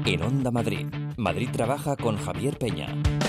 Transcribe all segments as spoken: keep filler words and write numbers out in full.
En Onda Madrid, Madrid Trabaja con Javier Peña.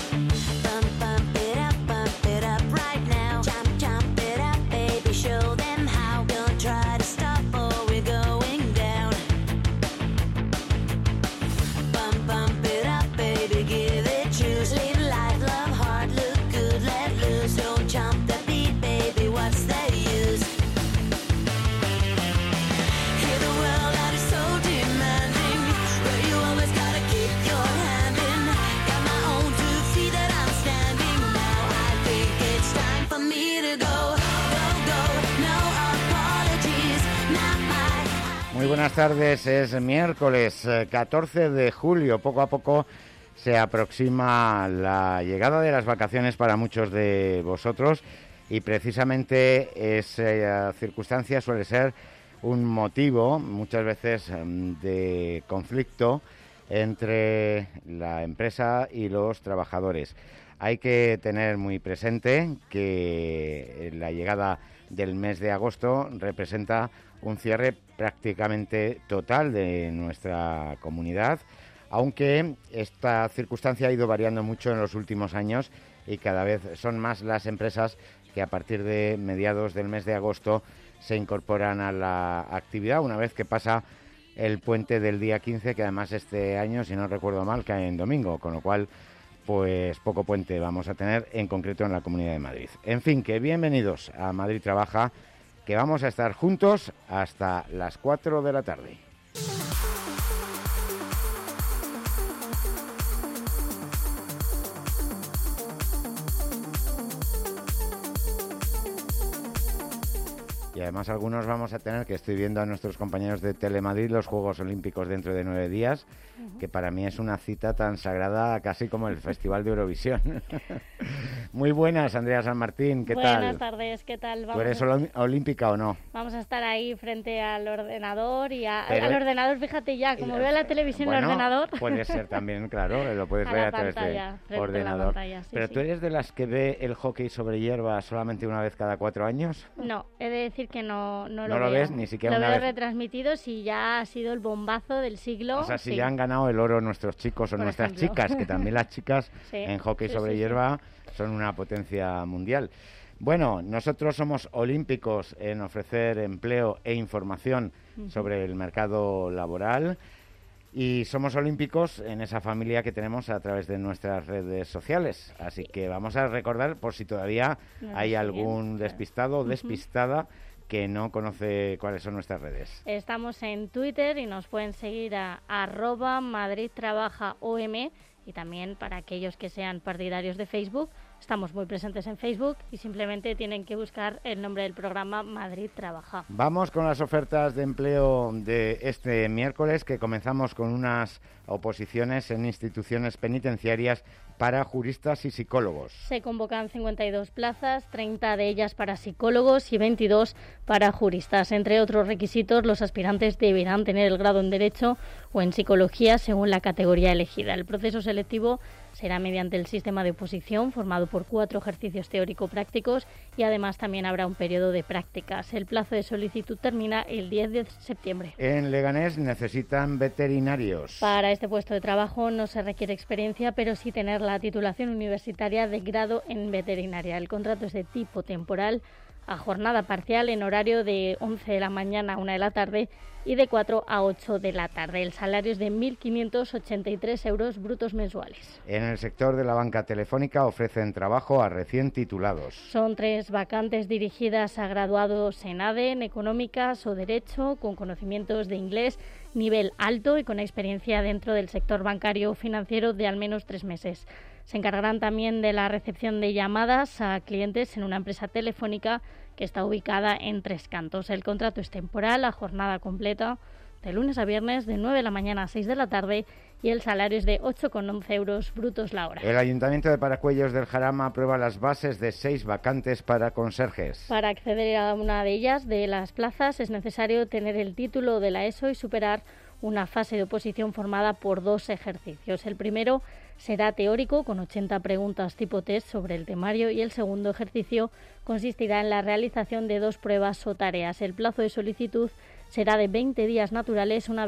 Muy buenas tardes, es miércoles catorce de julio, poco a poco se aproxima la llegada de las vacaciones para muchos de vosotros y precisamente esa circunstancia suele ser un motivo muchas veces de conflicto entre la empresa y los trabajadores. Hay que tener muy presente que la llegada del mes de agosto representa un cierre prácticamente total de nuestra comunidad, aunque esta circunstancia ha ido variando mucho en los últimos años y cada vez son más las empresas que a partir de mediados del mes de agosto se incorporan a la actividad una vez que pasa el puente del día quince, que además este año, si no recuerdo mal, cae en domingo, con lo cual pues poco puente vamos a tener en concreto en la Comunidad de Madrid. En fin, que bienvenidos a Madrid Trabaja, que vamos a estar juntos hasta las cuatro de la tarde. Y además algunos vamos a tener, que estoy viendo a nuestros compañeros de Telemadrid, los Juegos Olímpicos dentro de nueve días, uh-huh. que para mí es una cita tan sagrada casi como el Festival de Eurovisión. Muy buenas, Andrea San Martín, ¿qué buenas tal? Buenas tardes, ¿qué tal? Vamos ¿Tú eres a... olímpica o no? Vamos a estar ahí frente al ordenador y a, Pero... al ordenador, fíjate ya, como veo la televisión bueno, el ordenador. Puede ser también, claro, lo puedes a ver la a través pantalla, de ordenador. Pantalla, sí, Pero sí. ¿tú eres de las que ve el hockey sobre hierba solamente una vez cada cuatro años? No, he de decir que no, no lo ¿No lo veo. ves ni siquiera lo una veo vez? retransmitido si ya ha sido el bombazo del siglo. O sea, si sí. ya han ganado el oro nuestros chicos o Por nuestras ejemplo. chicas, que también las chicas sí. en hockey sí, sobre sí, hierba sí. son una potencia mundial. Bueno, nosotros somos olímpicos en ofrecer empleo e información uh-huh. sobre el mercado laboral y somos olímpicos en esa familia que tenemos a través de nuestras redes sociales. Así sí. que vamos a recordar, por si todavía no hay algún bien. despistado o uh-huh. despistada que no conoce cuáles son nuestras redes. Estamos en Twitter y nos pueden seguir a arroba Madrid Trabaja O M, y también para aquellos que sean partidarios de Facebook, estamos muy presentes en Facebook y simplemente tienen que buscar el nombre del programa Madrid Trabaja. Vamos con las ofertas de empleo de este miércoles, que comenzamos con unas oposiciones en instituciones penitenciarias para juristas y psicólogos. Se convocan cincuenta y dos plazas, treinta de ellas para psicólogos y veintidós para juristas. Entre otros requisitos, los aspirantes deberán tener el grado en Derecho o en Psicología según la categoría elegida. El proceso selectivo será mediante el sistema de oposición, formado por cuatro ejercicios teórico-prácticos, y además también habrá un periodo de prácticas. El plazo de solicitud termina el diez de septiembre. En Leganés necesitan veterinarios. Para este puesto de trabajo no se requiere experiencia, pero sí tener la titulación universitaria de grado en veterinaria. El contrato es de tipo temporal, a jornada parcial en horario de once de la mañana a una de la tarde y de cuatro a ocho de la tarde. El salario es de mil quinientos ochenta y tres euros brutos mensuales. En el sector de la banca telefónica ofrecen trabajo a recién titulados. Son tres vacantes dirigidas a graduados en A D E, en Económicas o Derecho, con conocimientos de inglés nivel alto y con experiencia dentro del sector bancario o financiero de al menos tres meses. Se encargarán también de la recepción de llamadas a clientes en una empresa telefónica que está ubicada en Tres Cantos. El contrato es temporal, a jornada completa, de lunes a viernes, de nueve de la mañana a seis de la tarde, y el salario es de ocho con once euros brutos la hora. El Ayuntamiento de Paracuellos del Jarama aprueba las bases de seis vacantes para conserjes. Para acceder a una de ellas, de las plazas, es necesario tener el título de la ESO y superar una fase de oposición formada por dos ejercicios. El primero será teórico, con ochenta preguntas tipo test sobre el temario, y el segundo ejercicio consistirá en la realización de dos pruebas o tareas. El plazo de solicitud será de veinte días naturales una vez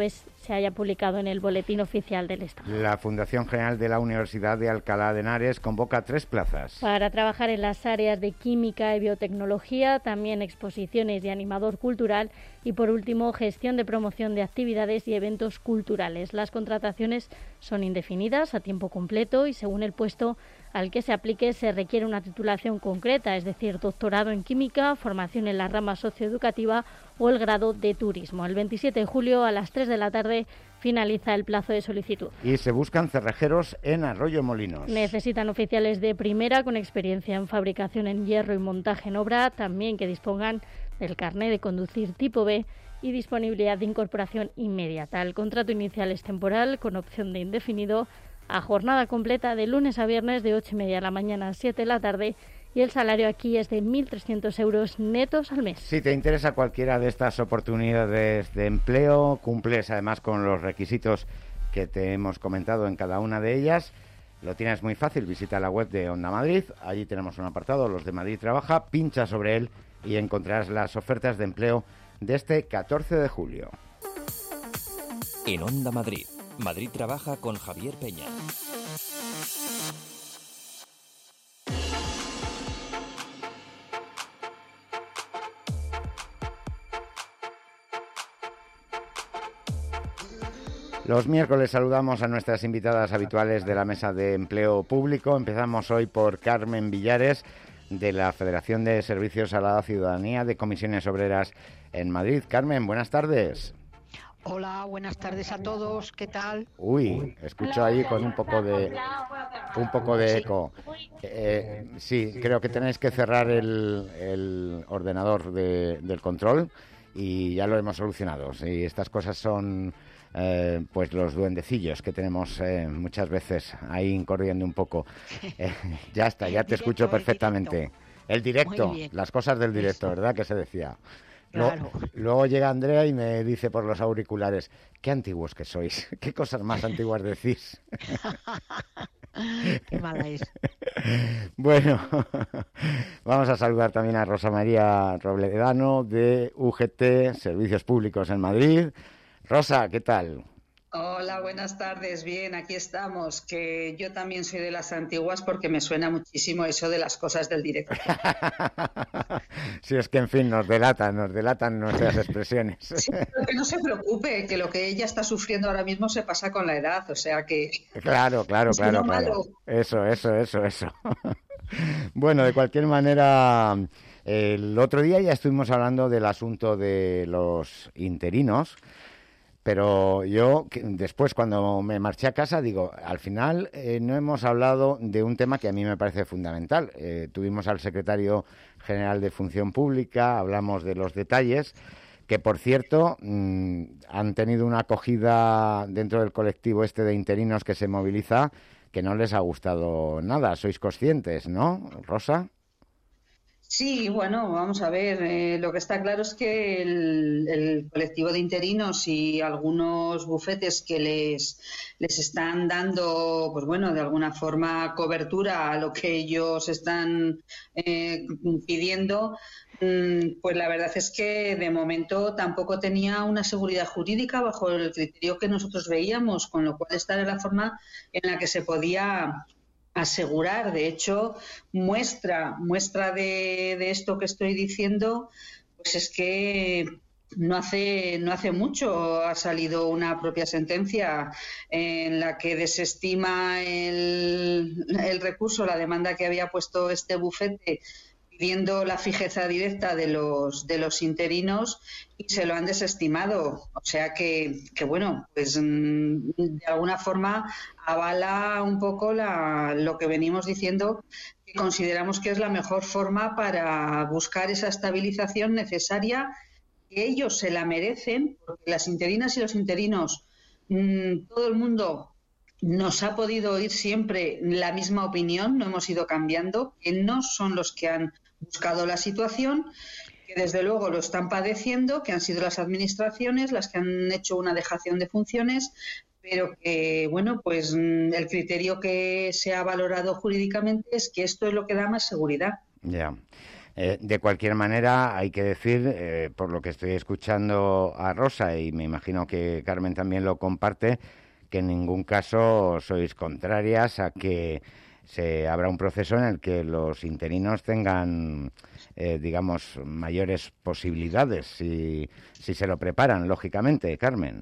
se haya publicado en el Boletín Oficial del Estado. La Fundación General de la Universidad de Alcalá de Henares convoca tres plazas. Para trabajar en las áreas de química y biotecnología, también exposiciones y animador cultural y, por último, gestión de promoción de actividades y eventos culturales. Las contrataciones son indefinidas, a tiempo completo, y según el puesto al que se aplique se requiere una titulación concreta, es decir, doctorado en química, formación en la rama socioeducativa o el grado de turismo. El veintisiete de julio a las tres de la tarde finaliza el plazo de solicitud. Y se buscan cerrajeros en Arroyo Molinos. Necesitan oficiales de primera con experiencia en fabricación en hierro y montaje en obra, también que dispongan del carné de conducir tipo B y disponibilidad de incorporación inmediata. El contrato inicial es temporal, con opción de indefinido, a jornada completa de lunes a viernes de ocho y media de la mañana a siete de la tarde, y el salario aquí es de mil trescientos euros netos al mes. Si te interesa cualquiera de estas oportunidades de empleo, cumples además con los requisitos que te hemos comentado en cada una de ellas, lo tienes muy fácil. Visita la web de Onda Madrid, allí tenemos un apartado, Los de Madrid Trabaja, pincha sobre él y encontrarás las ofertas de empleo de este catorce de julio. En Onda Madrid, Madrid Trabaja con Javier Peña. Los miércoles saludamos a nuestras invitadas habituales de la Mesa de Empleo Público. Empezamos hoy por Carmen Villares, de la Federación de Servicios a la Ciudadanía de Comisiones Obreras en Madrid. Carmen, buenas tardes. Hola, buenas tardes a todos. ¿Qué tal? Uy, escucho ahí con un poco de un poco de eco. Eh, sí, creo que tenéis que cerrar el, el ordenador de, del control y ya lo hemos solucionado. Sí, estas cosas son eh, pues los duendecillos que tenemos eh, muchas veces ahí corriendo un poco. Eh, ya está, ya te escucho perfectamente. El directo, las cosas del directo, ¿verdad? Que se decía. Claro. Luego, luego llega Andrea y me dice por los auriculares, qué antiguos que sois, qué cosas más antiguas decís. Qué mala es. Bueno, vamos a saludar también a Rosa María Robledano de U G T, Servicios Públicos en Madrid. Rosa, ¿qué tal? Hola, buenas tardes. Bien, aquí estamos. Que yo también soy de las antiguas porque me suena muchísimo eso de las cosas del directo. Sí, es que en fin, nos delatan, nos delatan nuestras expresiones. Sí, pero que no se preocupe, que lo que ella está sufriendo ahora mismo se pasa con la edad, o sea que... Claro, claro, es claro, claro. Eso, eso, eso, eso. Bueno, de cualquier manera, el otro día ya estuvimos hablando del asunto de los interinos. Pero yo, después, cuando me marché a casa, digo, al final eh, no hemos hablado de un tema que a mí me parece fundamental. Eh, tuvimos al secretario general de Función Pública, hablamos de los detalles, que, por cierto, mmm, han tenido una acogida dentro del colectivo este de interinos que se moviliza, que no les ha gustado nada. Sois conscientes, ¿no, Rosa? Sí, bueno, vamos a ver, eh, lo que está claro es que el, el colectivo de interinos y algunos bufetes que les, les están dando, pues bueno, de alguna forma cobertura a lo que ellos están eh, pidiendo, mm, pues la verdad es que de momento tampoco tenía una seguridad jurídica bajo el criterio que nosotros veíamos, con lo cual esta era la forma en la que se podía asegurar. De hecho, muestra muestra de, de esto que estoy diciendo, pues es que no hace no hace mucho ha salido una propia sentencia en la que desestima el, el recurso, la demanda que había puesto este bufete pidiendo la fijeza directa de los de los interinos, y se lo han desestimado. O sea que, que bueno, pues de alguna forma avala un poco la, lo que venimos diciendo, que consideramos que es la mejor forma para buscar esa estabilización necesaria, que ellos se la merecen, porque las interinas y los interinos, mmm, todo el mundo nos ha podido oír siempre la misma opinión, no hemos ido cambiando, que no son los que han buscado la situación, que desde luego lo están padeciendo, que han sido las administraciones las que han hecho una dejación de funciones, pero que, bueno, pues el criterio que se ha valorado jurídicamente es que esto es lo que da más seguridad. Ya. Eh, de cualquier manera, hay que decir, eh, por lo que estoy escuchando a Rosa, y me imagino que Carmen también lo comparte, que en ningún caso sois contrarias a que se abra un proceso en el que los interinos tengan, eh, digamos, mayores posibilidades, si, si se lo preparan, lógicamente, Carmen.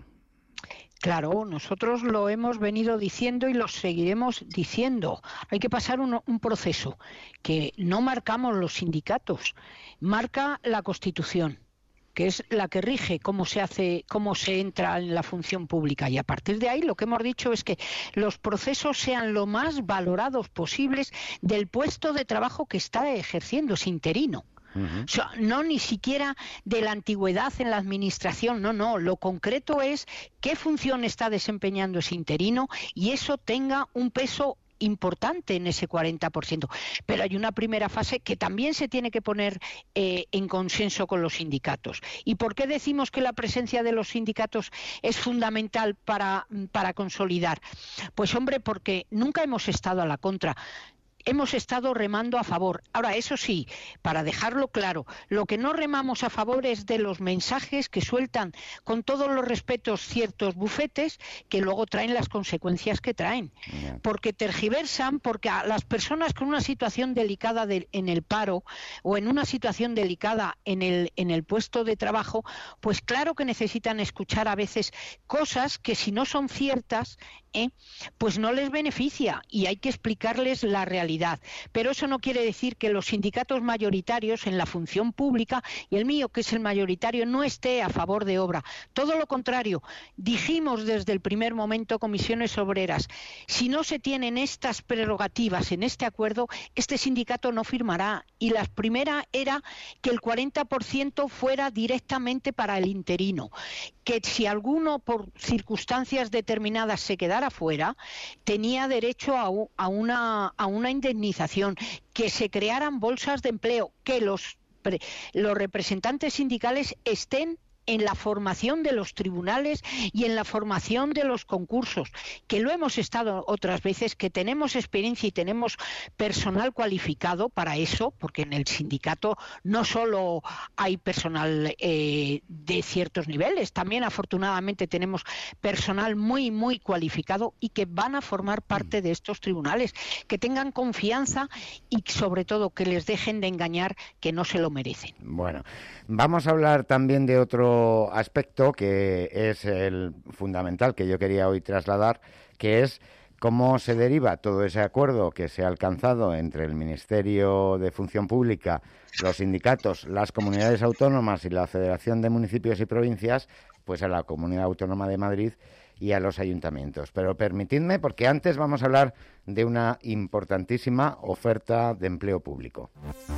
Claro, nosotros lo hemos venido diciendo y lo seguiremos diciendo. Hay que pasar un, un proceso que no marcamos los sindicatos, marca la Constitución, que es la que rige cómo se hace, cómo se entra en la función pública. Y a partir de ahí lo que hemos dicho es que los procesos sean lo más valorados posibles del puesto de trabajo que está ejerciendo ese interino. Uh-huh. O sea, no ni siquiera de la antigüedad en la administración, no, no, lo concreto es qué función está desempeñando ese interino y eso tenga un peso importante en ese cuarenta por ciento. Pero hay una primera fase que también se tiene que poner eh, en consenso con los sindicatos. ¿Y por qué decimos que la presencia de los sindicatos es fundamental para, para consolidar? Pues hombre, porque nunca hemos estado a la contra. Hemos estado remando a favor. Ahora, eso sí, para dejarlo claro, lo que no remamos a favor es de los mensajes que sueltan, con todos los respetos, ciertos bufetes que luego traen las consecuencias que traen. Porque tergiversan, porque a las personas con una situación delicada de, en el paro o en una situación delicada en el, en el puesto de trabajo, pues claro que necesitan escuchar a veces cosas que si no son ciertas, ¿eh? pues no les beneficia y hay que explicarles la realidad. Pero eso no quiere decir que los sindicatos mayoritarios en la función pública y el mío, que es el mayoritario, no esté a favor de obra. Todo lo contrario, dijimos desde el primer momento, Comisiones Obreras, si no se tienen estas prerrogativas en este acuerdo, este sindicato no firmará. Y la primera era que el cuarenta por ciento fuera directamente para el interino, que si alguno por circunstancias determinadas se quedara fuera, tenía derecho a, a una a una indemnización, que se crearan bolsas de empleo, que los los representantes sindicales estén en la formación de los tribunales y en la formación de los concursos, que lo hemos estado otras veces, que tenemos experiencia y tenemos personal cualificado para eso, porque en el sindicato no solo hay personal eh, de ciertos niveles, también afortunadamente tenemos personal muy, muy cualificado y que van a formar parte de estos tribunales, que tengan confianza y sobre todo que les dejen de engañar, que no se lo merecen. Bueno, vamos a hablar también de otro aspecto que es el fundamental que yo quería hoy trasladar, que es cómo se deriva todo ese acuerdo que se ha alcanzado entre el Ministerio de Función Pública, los sindicatos, las comunidades autónomas y la Federación de Municipios y Provincias, pues a la Comunidad Autónoma de Madrid y a los ayuntamientos. Pero permitidme, porque antes vamos a hablar de una importantísima oferta de empleo público.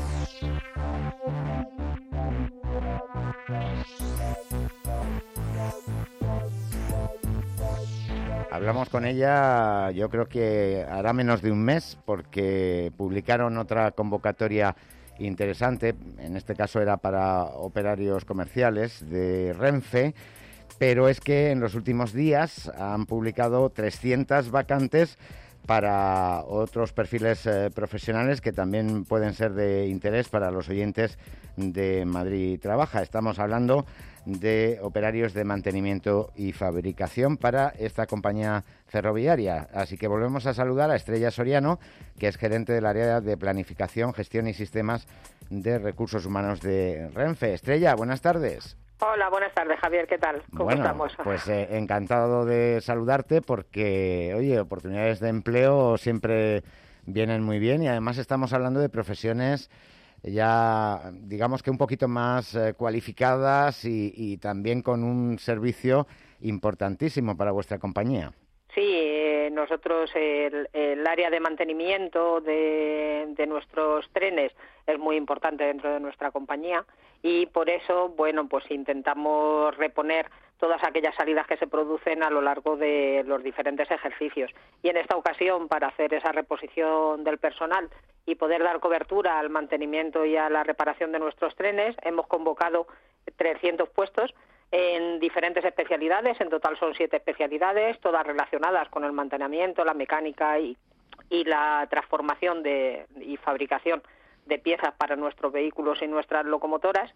Hablamos con ella, yo creo que hará menos de un mes, porque publicaron otra convocatoria interesante, en este caso era para operarios comerciales de Renfe, pero es que en los últimos días han publicado trescientas vacantes para otros perfiles eh, profesionales que también pueden ser de interés para los oyentes de Madrid Trabaja. Estamos hablando de operarios de mantenimiento y fabricación para esta compañía ferroviaria. Así que volvemos a saludar a Estrella Soriano, que es gerente del área de planificación, gestión y sistemas de recursos humanos de Renfe. Estrella, buenas tardes. Hola, buenas tardes, Javier, ¿qué tal? ¿Cómo bueno, estamos? Pues eh, encantado de saludarte porque, oye, oportunidades de empleo siempre vienen muy bien y además estamos hablando de profesiones ya, digamos que un poquito más eh, cualificadas y, y también con un servicio importantísimo para vuestra compañía. Sí, eh, nosotros el, el área de mantenimiento de, de nuestros trenes es muy importante dentro de nuestra compañía y por eso, bueno, pues intentamos reponer todas aquellas salidas que se producen a lo largo de los diferentes ejercicios. Y en esta ocasión, para hacer esa reposición del personal y poder dar cobertura al mantenimiento y a la reparación de nuestros trenes, hemos convocado trescientos puestos en diferentes especialidades. En total son siete especialidades, todas relacionadas con el mantenimiento, la mecánica y, y la transformación de, y fabricación de piezas para nuestros vehículos y nuestras locomotoras.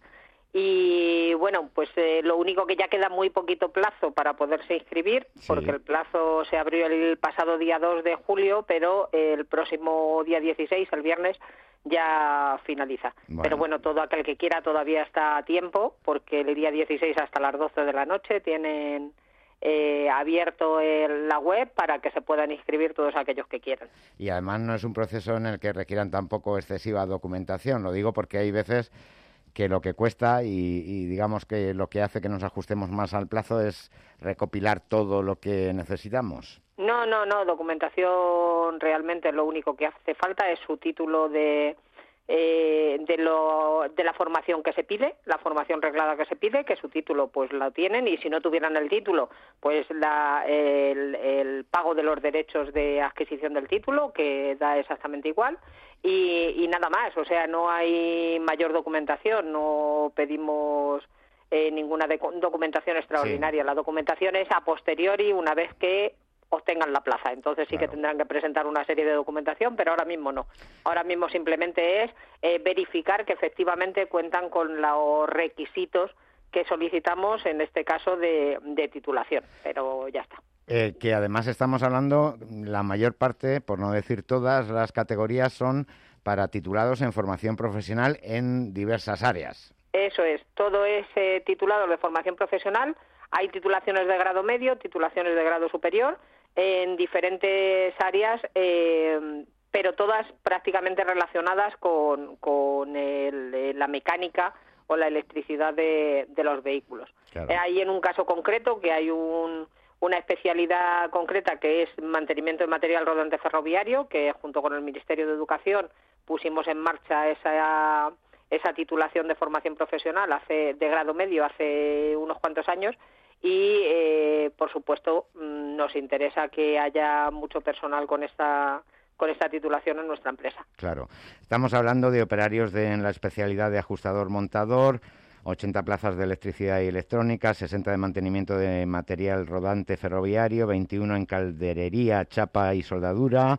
Y bueno, pues eh, lo único que ya queda muy poquito plazo para poderse inscribir, sí. porque el plazo se abrió el pasado día dos de julio, pero el próximo día dieciséis, el viernes, ya finaliza. Bueno. Pero bueno, todo aquel que quiera todavía está a tiempo, porque el día dieciséis hasta las doce de la noche tienen eh, abierto el, la web para que se puedan inscribir todos aquellos que quieran. Y además no es un proceso en el que requieran tampoco excesiva documentación, lo digo porque hay veces que lo que cuesta y, y digamos que lo que hace que nos ajustemos más al plazo es recopilar todo lo que necesitamos. No, no, no, documentación realmente lo único que hace falta es su título de eh, de, lo, de la formación que se pide, la formación reglada que se pide, que su título pues lo tienen, y si no tuvieran el título, pues la, el, el pago de los derechos de adquisición del título, que da exactamente igual, y, y nada más, o sea, no hay mayor documentación, no pedimos eh, ninguna de, documentación extraordinaria, sí. La documentación es a posteriori, una vez que obtengan la plaza. Entonces sí claro. que tendrán que presentar una serie de documentación, pero ahora mismo no. Ahora mismo simplemente es eh, verificar que efectivamente cuentan con los requisitos que solicitamos, en este caso de, de titulación, pero ya está. Eh, que además estamos hablando, la mayor parte, por no decir todas las categorías, son para titulados en formación profesional en diversas áreas. Eso es, todo es eh, titulado de formación profesional. Hay titulaciones de grado medio, titulaciones de grado superior, en diferentes áreas, eh, pero todas prácticamente relacionadas con, con el, la mecánica o la electricidad de, de los vehículos. Claro. Eh, hay en un caso concreto que hay un, una especialidad concreta que es mantenimiento de material rodante ferroviario, que junto con el Ministerio de Educación pusimos en marcha esa, esa titulación de formación profesional hace, de grado medio hace unos cuantos años. Y, eh, por supuesto, nos interesa que haya mucho personal con esta con esta titulación en nuestra empresa. Claro. Estamos hablando de operarios de, en la especialidad de ajustador montador, ochenta plazas de electricidad y electrónica, sesenta de mantenimiento de material rodante ferroviario, veintiuno en calderería, chapa y soldadura,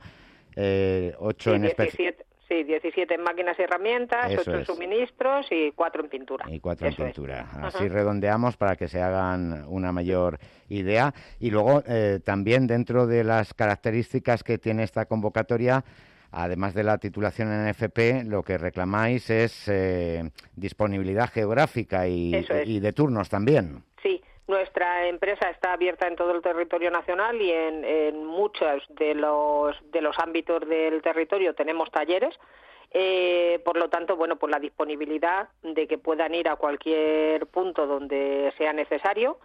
eh, ocho sí, en especialidad... Sí, diecisiete en máquinas y herramientas, Eso ocho en es. suministros y cuatro en pintura. Y cuatro Eso en pintura. Es. Así Uh-huh. redondeamos para que se hagan una mayor idea. Y luego, eh, también dentro de las características que tiene esta convocatoria, además de la titulación en F P, lo que reclamáis es eh, disponibilidad geográfica y, y de turnos también. Sí. Nuestra empresa está abierta en todo el territorio nacional y en, en muchos de los de los ámbitos del territorio tenemos talleres. Eh, por lo tanto, bueno, pues la disponibilidad de que puedan ir a cualquier punto donde sea necesario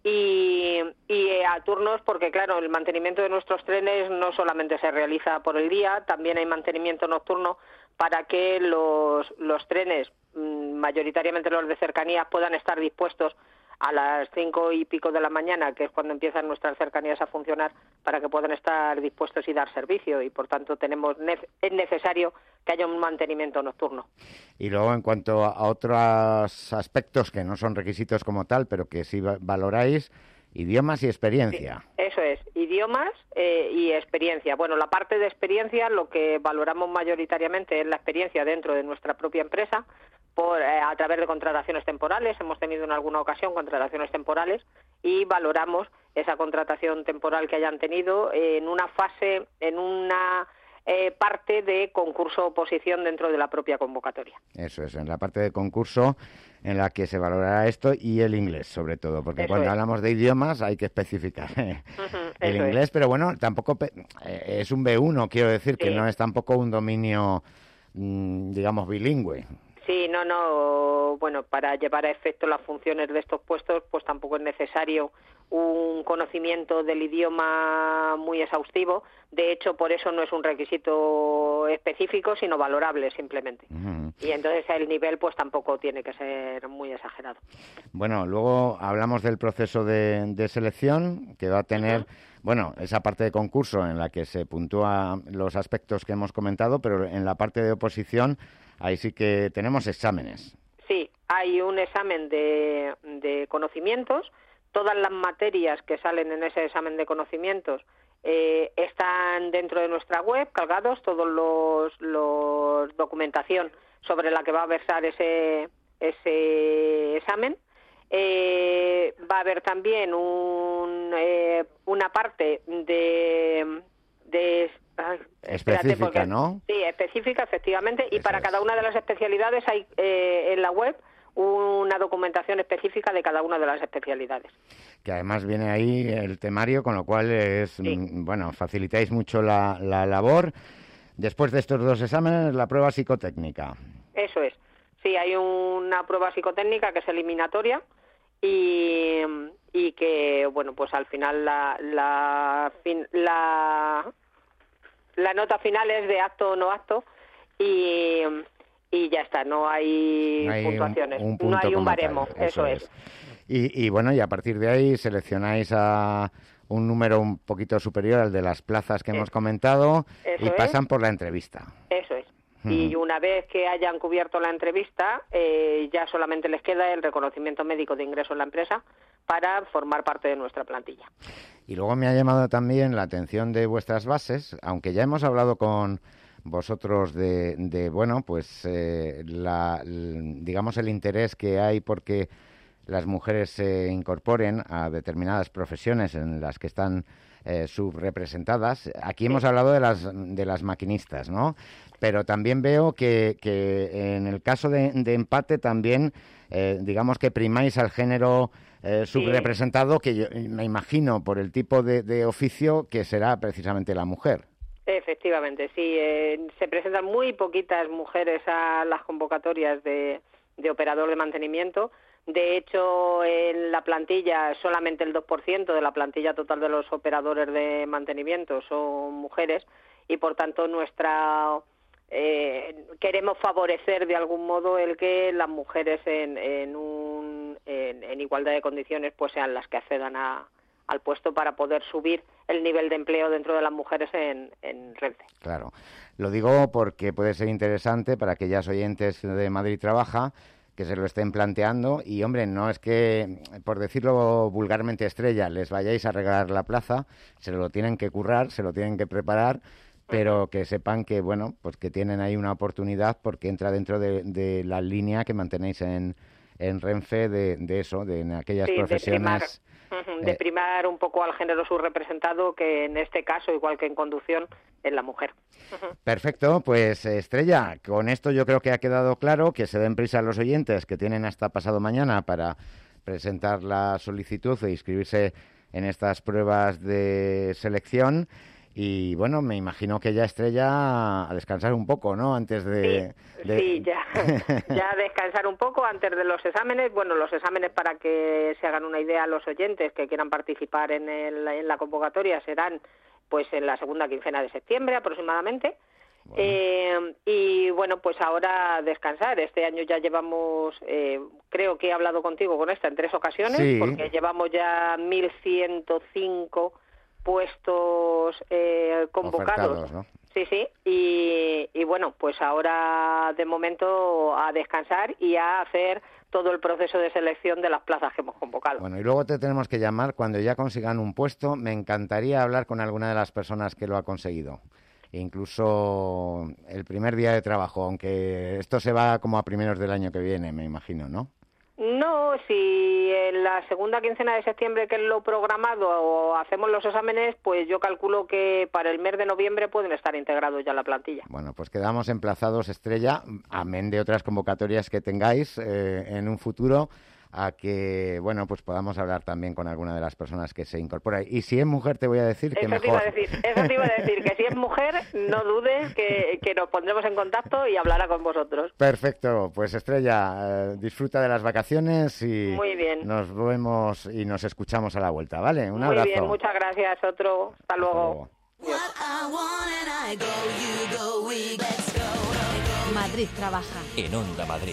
y, y a turnos, porque claro, el mantenimiento de nuestros trenes no solamente se realiza por el día, también hay mantenimiento nocturno para que los, los trenes, mayoritariamente los de cercanías, puedan estar dispuestos a las cinco y pico de la mañana, que es cuando empiezan nuestras cercanías a funcionar, para que puedan estar dispuestos y dar servicio, y por tanto tenemos es necesario que haya un mantenimiento nocturno. Y luego, en cuanto a otros aspectos que no son requisitos como tal, pero que sí valoráis, idiomas y experiencia. Sí, eso es, idiomas eh, y experiencia. Bueno, la parte de experiencia, lo que valoramos mayoritariamente es la experiencia dentro de nuestra propia empresa, por eh, a través de contrataciones temporales. Hemos tenido en alguna ocasión contrataciones temporales y valoramos esa contratación temporal que hayan tenido en una fase, en una eh, parte de concurso oposición dentro de la propia convocatoria. Eso es, en la parte de concurso en la que se valorará esto y el inglés, sobre todo, porque eso cuando es. hablamos de idiomas hay que especificar ¿eh? uh-huh, el inglés, es. Pero bueno, tampoco eh, es un B uno, quiero decir, sí. que no es tampoco un dominio, mmm, digamos, bilingüe. Sí, no, no, bueno, para llevar a efecto las funciones de estos puestos, pues tampoco es necesario un conocimiento del idioma muy exhaustivo. De hecho, por eso no es un requisito específico, sino valorable simplemente. Uh-huh. Y entonces el nivel pues tampoco tiene que ser muy exagerado. Bueno, luego hablamos del proceso de, de selección, que va a tener, uh-huh. bueno, esa parte de concurso en la que se puntúan los aspectos que hemos comentado, pero en la parte de oposición ahí sí que tenemos exámenes. Sí, hay un examen de, de conocimientos todas las materias que salen en ese examen de conocimientos eh, están dentro de nuestra web, cargados todos los, los documentación sobre la que va a versar ese, ese examen. Eh, va a haber también un, eh, una parte de... de ay, específica, porque, ¿no? Sí, específica, efectivamente, y Eso para es. cada una de las especialidades hay eh, en la web una documentación específica de cada una de las especialidades. Que además viene ahí el temario, con lo cual es, Sí. bueno, facilitáis mucho la, la labor. Después de estos dos exámenes, la prueba psicotécnica. Eso es. Sí, hay una prueba psicotécnica que es eliminatoria y, y que, bueno, pues al final la, la, fin, la, la nota final es de apto o no apto y, y ya está, no hay, No hay puntuaciones, un, un no punto hay un como baremo, tal, eso es. Y, y bueno, y a partir de ahí seleccionáis a un número un poquito superior al de las plazas que Eh, hemos comentado eso y es. pasan por la entrevista. Eso es. Hmm. Y una vez que hayan cubierto la entrevista, eh, ya solamente les queda el reconocimiento médico de ingreso en la empresa para formar parte de nuestra plantilla. Y luego me ha llamado también la atención de vuestras bases, aunque ya hemos hablado con vosotros de, de bueno, pues eh, la, digamos el interés que hay porque las mujeres se incorporen a determinadas profesiones en las que están eh, subrepresentadas. Aquí hemos hablado de las de las maquinistas, ¿no? Pero también veo que, que en el caso de, de empate también, eh, digamos que primáis al género eh, subrepresentado, que yo me imagino por el tipo de, de oficio que será precisamente la mujer. Efectivamente, sí. Eh, se presentan muy poquitas mujeres a las convocatorias de, de operador de mantenimiento. De hecho, en la plantilla solamente el dos por ciento de la plantilla total de los operadores de mantenimiento son mujeres y, por tanto, nuestra eh, queremos favorecer de algún modo el que las mujeres en, en, un, en, en igualdad de condiciones pues sean las que accedan a, al puesto para poder subir el nivel de empleo dentro de las mujeres en, en Renfe. Claro. Lo digo porque puede ser interesante para aquellas oyentes de Madrid Trabaja que se lo estén planteando y, hombre, no es que, por decirlo vulgarmente, Estrella, les vayáis a regalar la plaza, se lo tienen que currar, se lo tienen que preparar, pero que sepan que, bueno, pues que tienen ahí una oportunidad porque entra dentro de, de la línea que mantenéis en, en Renfe de, de eso, de en aquellas Sí, profesiones... De primar, de primar un poco al género subrepresentado, que en este caso, igual que en conducción, es la mujer. Perfecto, pues Estrella, con esto yo creo que ha quedado claro, que se den prisa a los oyentes que tienen hasta pasado mañana para presentar la solicitud e inscribirse en estas pruebas de selección. Y bueno, me imagino que ya Estrella a descansar un poco, ¿no? Antes de... Sí, de... sí ya, ya descansar un poco antes de los exámenes. Bueno, los exámenes, para que se hagan una idea los oyentes que quieran participar en, el, en la convocatoria, serán pues en la segunda quincena de septiembre aproximadamente. Bueno. Eh, y bueno, pues ahora descansar. Este año ya llevamos, eh, creo que he hablado contigo con esta en tres ocasiones, sí. Porque llevamos ya mil ciento cinco puestos eh, convocados. Ofertados, ¿no? Sí, sí, y, y bueno, pues ahora de momento a descansar y a hacer todo el proceso de selección de las plazas que hemos convocado. Bueno, y luego te tenemos que llamar cuando ya consigan un puesto. Me encantaría hablar con alguna de las personas que lo ha conseguido. Incluso el primer día de trabajo, aunque esto se va como a primeros del año que viene, me imagino, ¿no? No, si en la segunda quincena de septiembre, que es lo programado, o hacemos los exámenes, pues yo calculo que para el mes de noviembre pueden estar integrados ya en la plantilla. Bueno, pues quedamos emplazados, Estrella, amén de otras convocatorias que tengáis eh, en un futuro, a que, bueno, pues podamos hablar también con alguna de las personas que se incorporan. Y si es mujer, te voy a decir que eso mejor. Te iba a decir, eso te iba a decir, que si es mujer, no dudes que, que nos pondremos en contacto y hablará con vosotros. Perfecto, pues Estrella, eh, disfruta de las vacaciones y Muy bien. Nos vemos y nos escuchamos a la vuelta, ¿vale? Un Muy abrazo. Muy bien, muchas gracias, otro. Hasta, Hasta luego. luego. Madrid Trabaja. En Onda Madrid.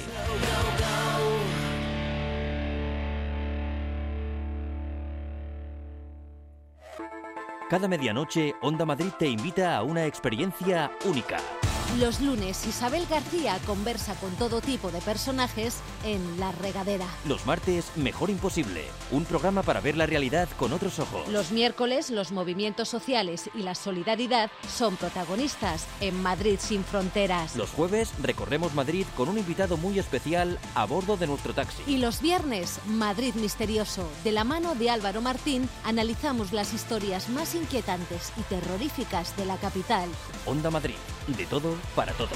Cada medianoche, Onda Madrid te invita a una experiencia única. Los lunes, Isabel García conversa con todo tipo de personajes en La Regadera. Los martes, Mejor Imposible, un programa para ver la realidad con otros ojos. Los miércoles, los movimientos sociales y la solidaridad son protagonistas en Madrid sin fronteras. Los jueves, recorremos Madrid con un invitado muy especial a bordo de nuestro taxi. Y los viernes, Madrid Misterioso. De la mano de Álvaro Martín, analizamos las historias más inquietantes y terroríficas de la capital. Onda Madrid, de todo para todos.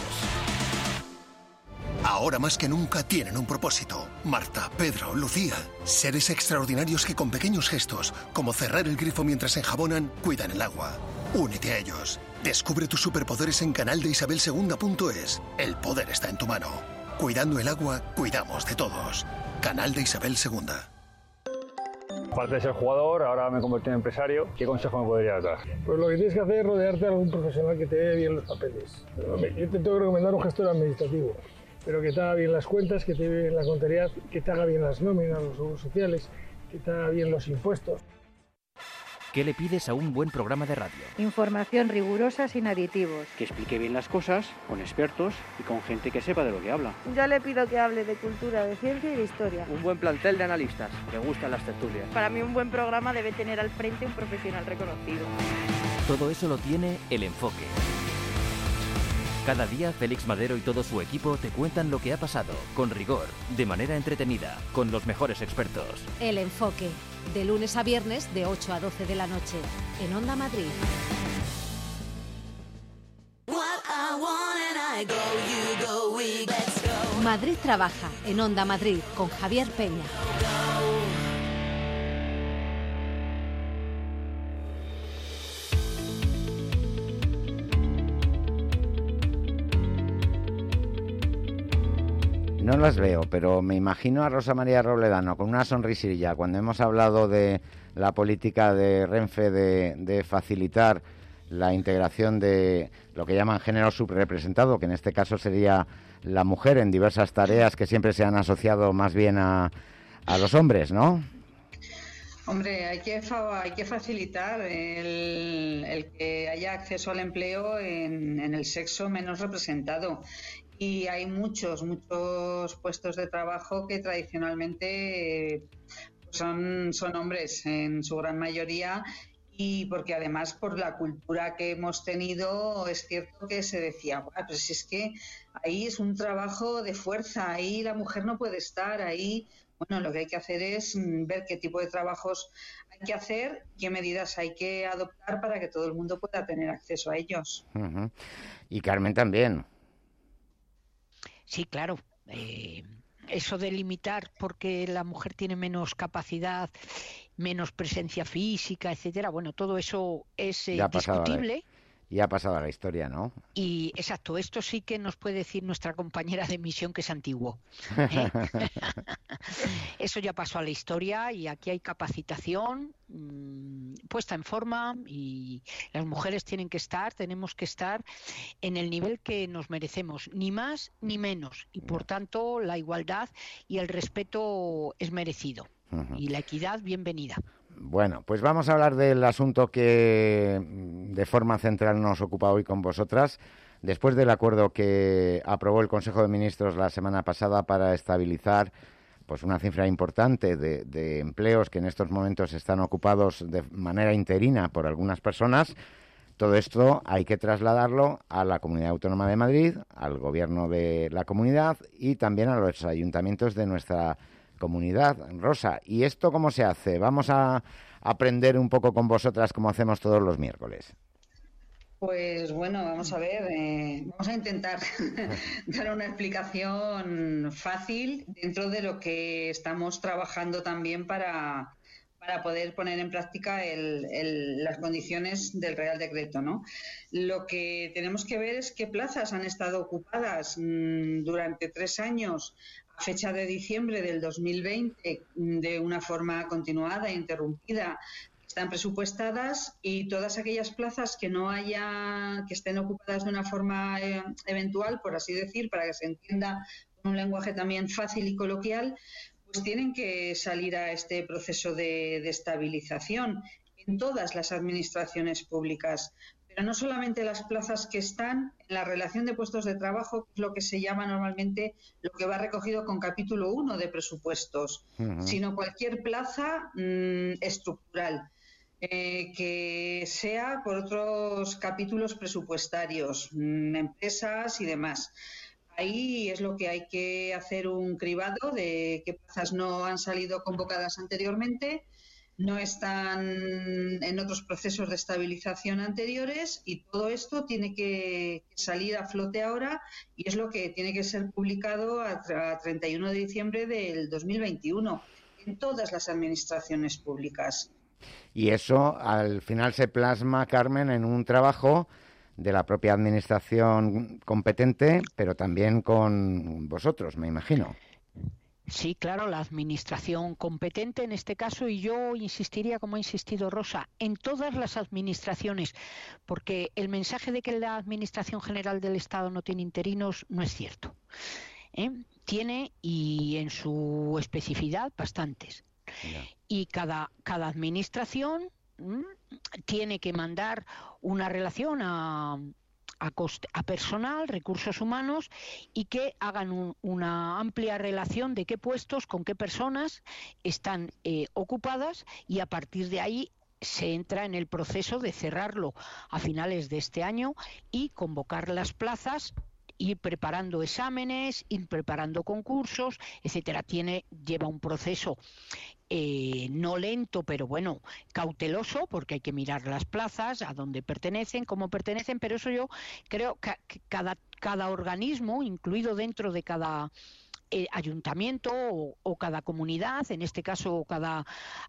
Ahora más que nunca tienen un propósito. Marta, Pedro, Lucía. Seres extraordinarios que con pequeños gestos, como cerrar el grifo mientras enjabonan, cuidan el agua. Únete a ellos. Descubre tus superpoderes en canal de isabel segunda punto es. El poder está en tu mano. Cuidando el agua, cuidamos de todos. Canal de Isabel segunda. Aparte de ser jugador, ahora me he convertido en empresario. ¿Qué consejo me podrías dar? Pues lo que tienes que hacer es rodearte de algún profesional que te dé bien los papeles. Yo te tengo que recomendar un gestor administrativo, pero que te haga bien las cuentas, que te haga bien la contabilidad, que te haga bien las nóminas, los seguros sociales, que te haga bien los impuestos. ¿Qué le pides a un buen programa de radio? Información rigurosa sin aditivos. Que explique bien las cosas, con expertos y con gente que sepa de lo que habla. Yo le pido que hable de cultura, de ciencia y de historia. Un buen plantel de analistas, que gustan las tertulias. Para mí un buen programa debe tener al frente un profesional reconocido. Todo eso lo tiene El Enfoque. Cada día Félix Madero y todo su equipo te cuentan lo que ha pasado, con rigor, de manera entretenida, con los mejores expertos. El Enfoque, de lunes a viernes de ocho a doce de la noche, en Onda Madrid. Madrid trabaja, en Onda Madrid, con Javier Peña. No las veo, pero me imagino a Rosa María Robledano con una sonrisilla cuando hemos hablado de la política de Renfe de, de facilitar la integración de lo que llaman género subrepresentado, que en este caso sería la mujer en diversas tareas que siempre se han asociado más bien a, a los hombres, ¿no? Hombre, hay que, fa- hay que facilitar el, el que haya acceso al empleo en, en el sexo menos representado. Y hay muchos, muchos puestos de trabajo que tradicionalmente eh, son, son hombres en su gran mayoría, y porque además por la cultura que hemos tenido es cierto que se decía, bueno, pues si es que ahí es un trabajo de fuerza, ahí la mujer no puede estar, ahí, bueno, lo que hay que hacer es ver qué tipo de trabajos hay que hacer, qué medidas hay que adoptar para que todo el mundo pueda tener acceso a ellos. Uh-huh. Y Carmen también. Sí, claro. Eh, eso de limitar porque la mujer tiene menos capacidad, menos presencia física, etcétera, bueno, todo eso es eh, discutible. Ya ha pasado a la historia, ¿no? Y exacto, esto sí que nos puede decir nuestra compañera de misión que es antiguo. ¿eh? Eso ya pasó a la historia y aquí hay capacitación mmm, puesta en forma, y las mujeres tienen que estar, tenemos que estar en el nivel que nos merecemos, ni más ni menos. Y por tanto la igualdad y el respeto es merecido. Uh-huh. Y la equidad, bienvenida. Bueno, pues vamos a hablar del asunto que de forma central nos ocupa hoy con vosotras. Después del acuerdo que aprobó el Consejo de Ministros la semana pasada para estabilizar pues una cifra importante de, de empleos que en estos momentos están ocupados de manera interina por algunas personas, todo esto hay que trasladarlo a la Comunidad Autónoma de Madrid, al Gobierno de la Comunidad y también a los ayuntamientos de nuestra comunidad. Rosa, ¿y esto cómo se hace? Vamos a aprender un poco con vosotras como hacemos todos los miércoles. Pues bueno, vamos a ver, eh, vamos a intentar dar una explicación fácil dentro de lo que estamos trabajando también para, para poder poner en práctica el, el, las condiciones del Real Decreto, ¿no? Lo que tenemos que ver es qué plazas han estado ocupadas mmm, durante tres años a fecha de diciembre del dos mil veinte de una forma continuada e interrumpida. Están presupuestadas, y todas aquellas plazas que no haya, que estén ocupadas de una forma eh, eventual, por así decir, para que se entienda con un lenguaje también fácil y coloquial, pues tienen que salir a este proceso de, de estabilización en todas las administraciones públicas. pero no solamente las plazas que están en la relación de puestos de trabajo, que es lo que se llama normalmente lo que va recogido con capítulo uno de presupuestos, uh-huh. sino cualquier plaza mmm, estructural. Eh, que sea por otros capítulos presupuestarios, mmm, empresas y demás. Ahí es lo que hay que hacer un cribado de qué plazas no han salido convocadas anteriormente, no están en otros procesos de estabilización anteriores, y todo esto tiene que salir a flote ahora, y es lo que tiene que ser publicado a treinta y uno de diciembre del dos mil veintiuno en todas las administraciones públicas. Y eso al final se plasma, Carmen, en un trabajo de la propia administración competente, pero también con vosotros, me imagino. Sí, claro, la administración competente en este caso, y yo insistiría, como ha insistido Rosa, en todas las administraciones, porque el mensaje de que la Administración General del Estado no tiene interinos no es cierto. ¿Eh? Tiene, y en su especificidad, bastantes. Yeah. Y cada, cada administración ¿m? tiene que mandar una relación a, a, coste, a personal, recursos humanos, y que hagan un, una amplia relación de qué puestos, con qué personas están eh, ocupadas, y a partir de ahí se entra en el proceso de cerrarlo a finales de este año y convocar las plazas, ir preparando exámenes, ir preparando concursos, etcétera. Tiene, lleva un proceso eh, no lento, pero bueno, cauteloso, porque hay que mirar las plazas, a dónde pertenecen, cómo pertenecen, pero eso yo creo que cada, cada organismo, incluido dentro de cada eh, ayuntamiento o, o cada comunidad, en este caso cada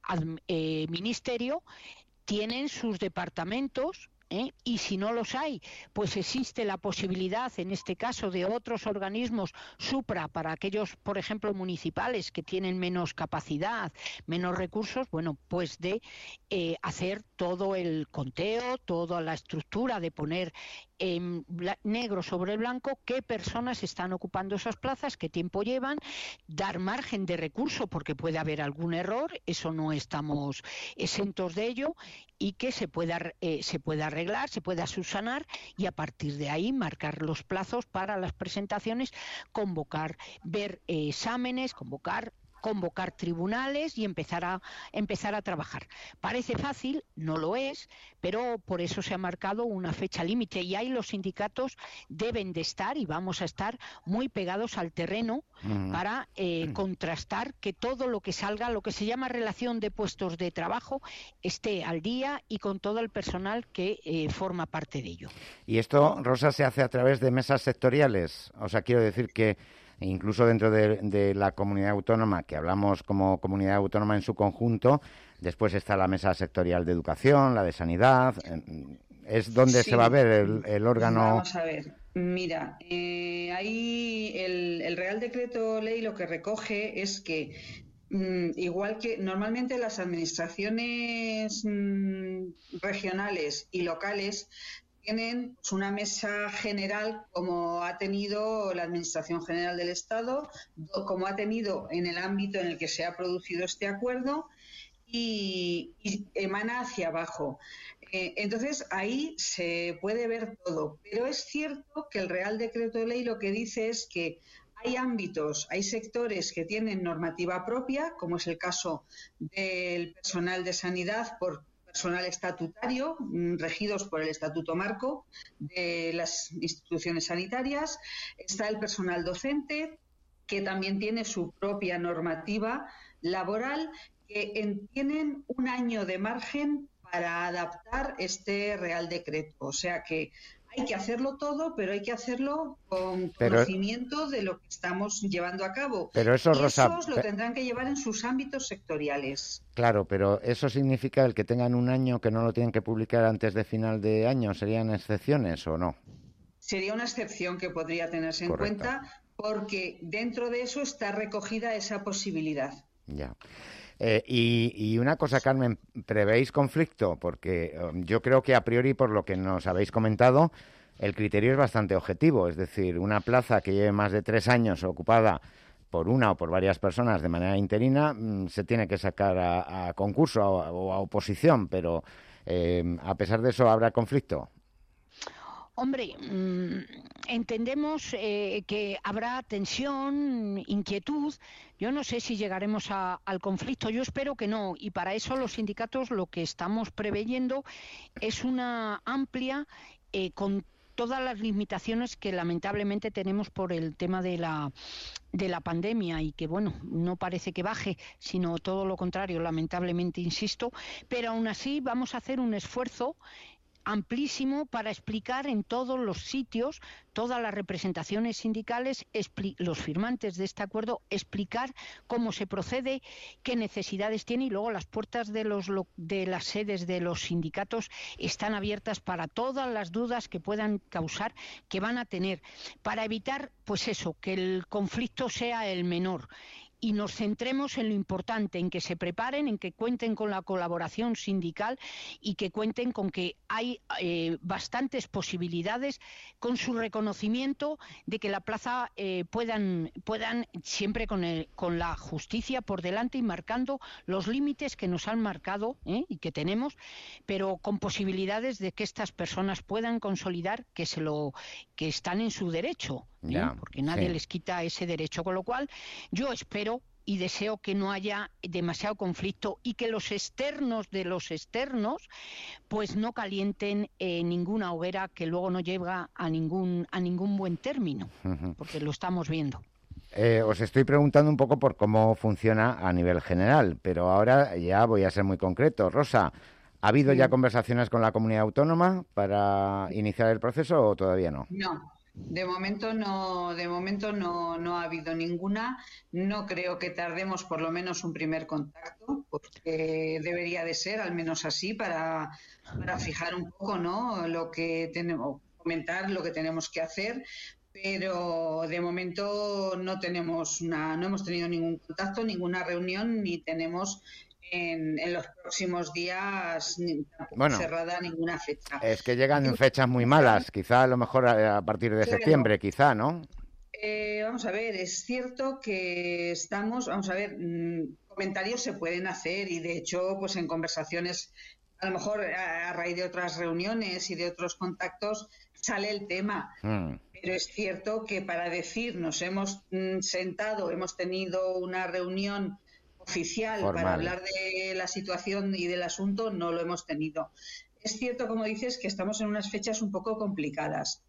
eh, ministerio, tienen sus departamentos. ¿Eh? Y si no los hay, pues existe la posibilidad, en este caso, de otros organismos supra para aquellos, por ejemplo, municipales que tienen menos capacidad, menos recursos, bueno, pues de eh, hacer todo el conteo, toda la estructura, de poner en eh, negro sobre blanco qué personas están ocupando esas plazas, qué tiempo llevan, dar margen de recurso porque puede haber algún error, eso no estamos exentos de ello, y que se pueda eh, se pueda arreglar, se pueda subsanar, y a partir de ahí marcar los plazos para las presentaciones, convocar, ver eh, exámenes, convocar convocar tribunales y empezar a empezar a trabajar. Parece fácil, no lo es, pero por eso se ha marcado una fecha límite, y ahí los sindicatos deben de estar, y vamos a estar muy pegados al terreno mm. para eh, mm. contrastar que todo lo que salga, lo que se llama relación de puestos de trabajo, esté al día y con todo el personal que eh, forma parte de ello. Y esto, Rosa, se hace a través de mesas sectoriales. O sea, quiero decir que incluso dentro de, de la comunidad autónoma, que hablamos como comunidad autónoma en su conjunto, después está la mesa sectorial de educación, la de sanidad. ¿Es donde sí. se va a ver el, el órgano? Vamos a ver. Mira, eh, ahí el, el Real Decreto Ley lo que recoge es que mm, igual que normalmente las administraciones mm, regionales y locales tienen pues, una mesa general, como ha tenido la Administración General del Estado, como ha tenido en el ámbito en el que se ha producido este acuerdo, y, y emana hacia abajo. Eh, entonces, ahí se puede ver todo. Pero es cierto que el Real Decreto de Ley lo que dice es que hay ámbitos, hay sectores que tienen normativa propia, como es el caso del personal de sanidad por personal estatutario, regidos por el Estatuto Marco de las instituciones sanitarias. Está el personal docente, que también tiene su propia normativa laboral, que en, tienen un año de margen para adaptar este Real Decreto. O sea que hay que hacerlo todo, pero hay que hacerlo con pero, conocimiento de lo que estamos llevando a cabo. Pero eso, y Rosa, esos lo tendrán que llevar en sus ámbitos sectoriales. Claro, pero eso significa el que tengan un año que no lo tienen que publicar antes de final de año. ¿Serían excepciones o no? Sería una excepción que podría tenerse en Correcto. cuenta, porque dentro de eso está recogida esa posibilidad. Ya. Eh, y, y una cosa, Carmen, ¿prevéis conflicto? Porque um, yo creo que a priori, por lo que nos habéis comentado, el criterio es bastante objetivo. Es decir, una plaza que lleve más de tres años ocupada por una o por varias personas de manera interina, mmm, se tiene que sacar a, a concurso o a, o a oposición, pero eh, a pesar de eso, ¿habrá conflicto? Hombre, mmm, entendemos eh, que habrá tensión, inquietud. Yo no sé si llegaremos a, al conflicto, yo espero que no. Y para eso los sindicatos lo que estamos preveyendo es una amplia, eh, con todas las limitaciones que lamentablemente tenemos por el tema de la de la pandemia y que, bueno, no parece que baje, sino todo lo contrario, lamentablemente, insisto. Pero aún así vamos a hacer un esfuerzo amplísimo para explicar en todos los sitios, todas las representaciones sindicales, los firmantes de este acuerdo, explicar cómo se procede, qué necesidades tiene, y luego las puertas de los de las sedes de los sindicatos están abiertas para todas las dudas que puedan causar, que van a tener, para evitar, pues eso, que el conflicto sea el menor. Y nos centremos en lo importante, en que se preparen, en que cuenten con la colaboración sindical y que cuenten con que hay eh, bastantes posibilidades, con su reconocimiento de que la plaza eh, puedan, puedan siempre con, el, con la justicia por delante y marcando los límites que nos han marcado ¿eh? y que tenemos, pero con posibilidades de que estas personas puedan consolidar que, se lo, que están en su derecho. ¿eh? Ya, porque nadie sí. les quita ese derecho, con lo cual yo espero y deseo que no haya demasiado conflicto y que los externos de los externos pues no calienten eh, ninguna hoguera que luego no lleva a ningún a ningún buen término, uh-huh. porque lo estamos viendo. Eh, os estoy preguntando un poco por cómo funciona a nivel general, pero ahora ya voy a ser muy concreto. Rosa, ¿ha habido sí. ya conversaciones con la comunidad autónoma para iniciar el proceso o todavía no? No. De momento no, de momento no, no ha habido ninguna. No creo que tardemos por lo menos un primer contacto, porque debería de ser al menos así para, para fijar un poco, ¿no? Lo que tenemos, comentar lo que tenemos que hacer. Pero de momento no tenemos una, no hemos tenido ningún contacto, ninguna reunión, ni tenemos En, en los próximos días ni, bueno, cerrada ninguna fecha. Es que llegan en fechas muy malas, quizá a lo mejor a, a partir de claro. septiembre, quizá, ¿no? Eh, vamos a ver, es cierto que estamos, vamos a ver, mmm, comentarios se pueden hacer y de hecho, pues en conversaciones, a lo mejor a, a raíz de otras reuniones y de otros contactos sale el tema. Mm. Pero es cierto que para decir, nos hemos mmm, sentado, hemos tenido una reunión oficial Formal. Para hablar de la situación y del asunto, no lo hemos tenido. Es cierto, como dices, que estamos en unas fechas un poco complicadas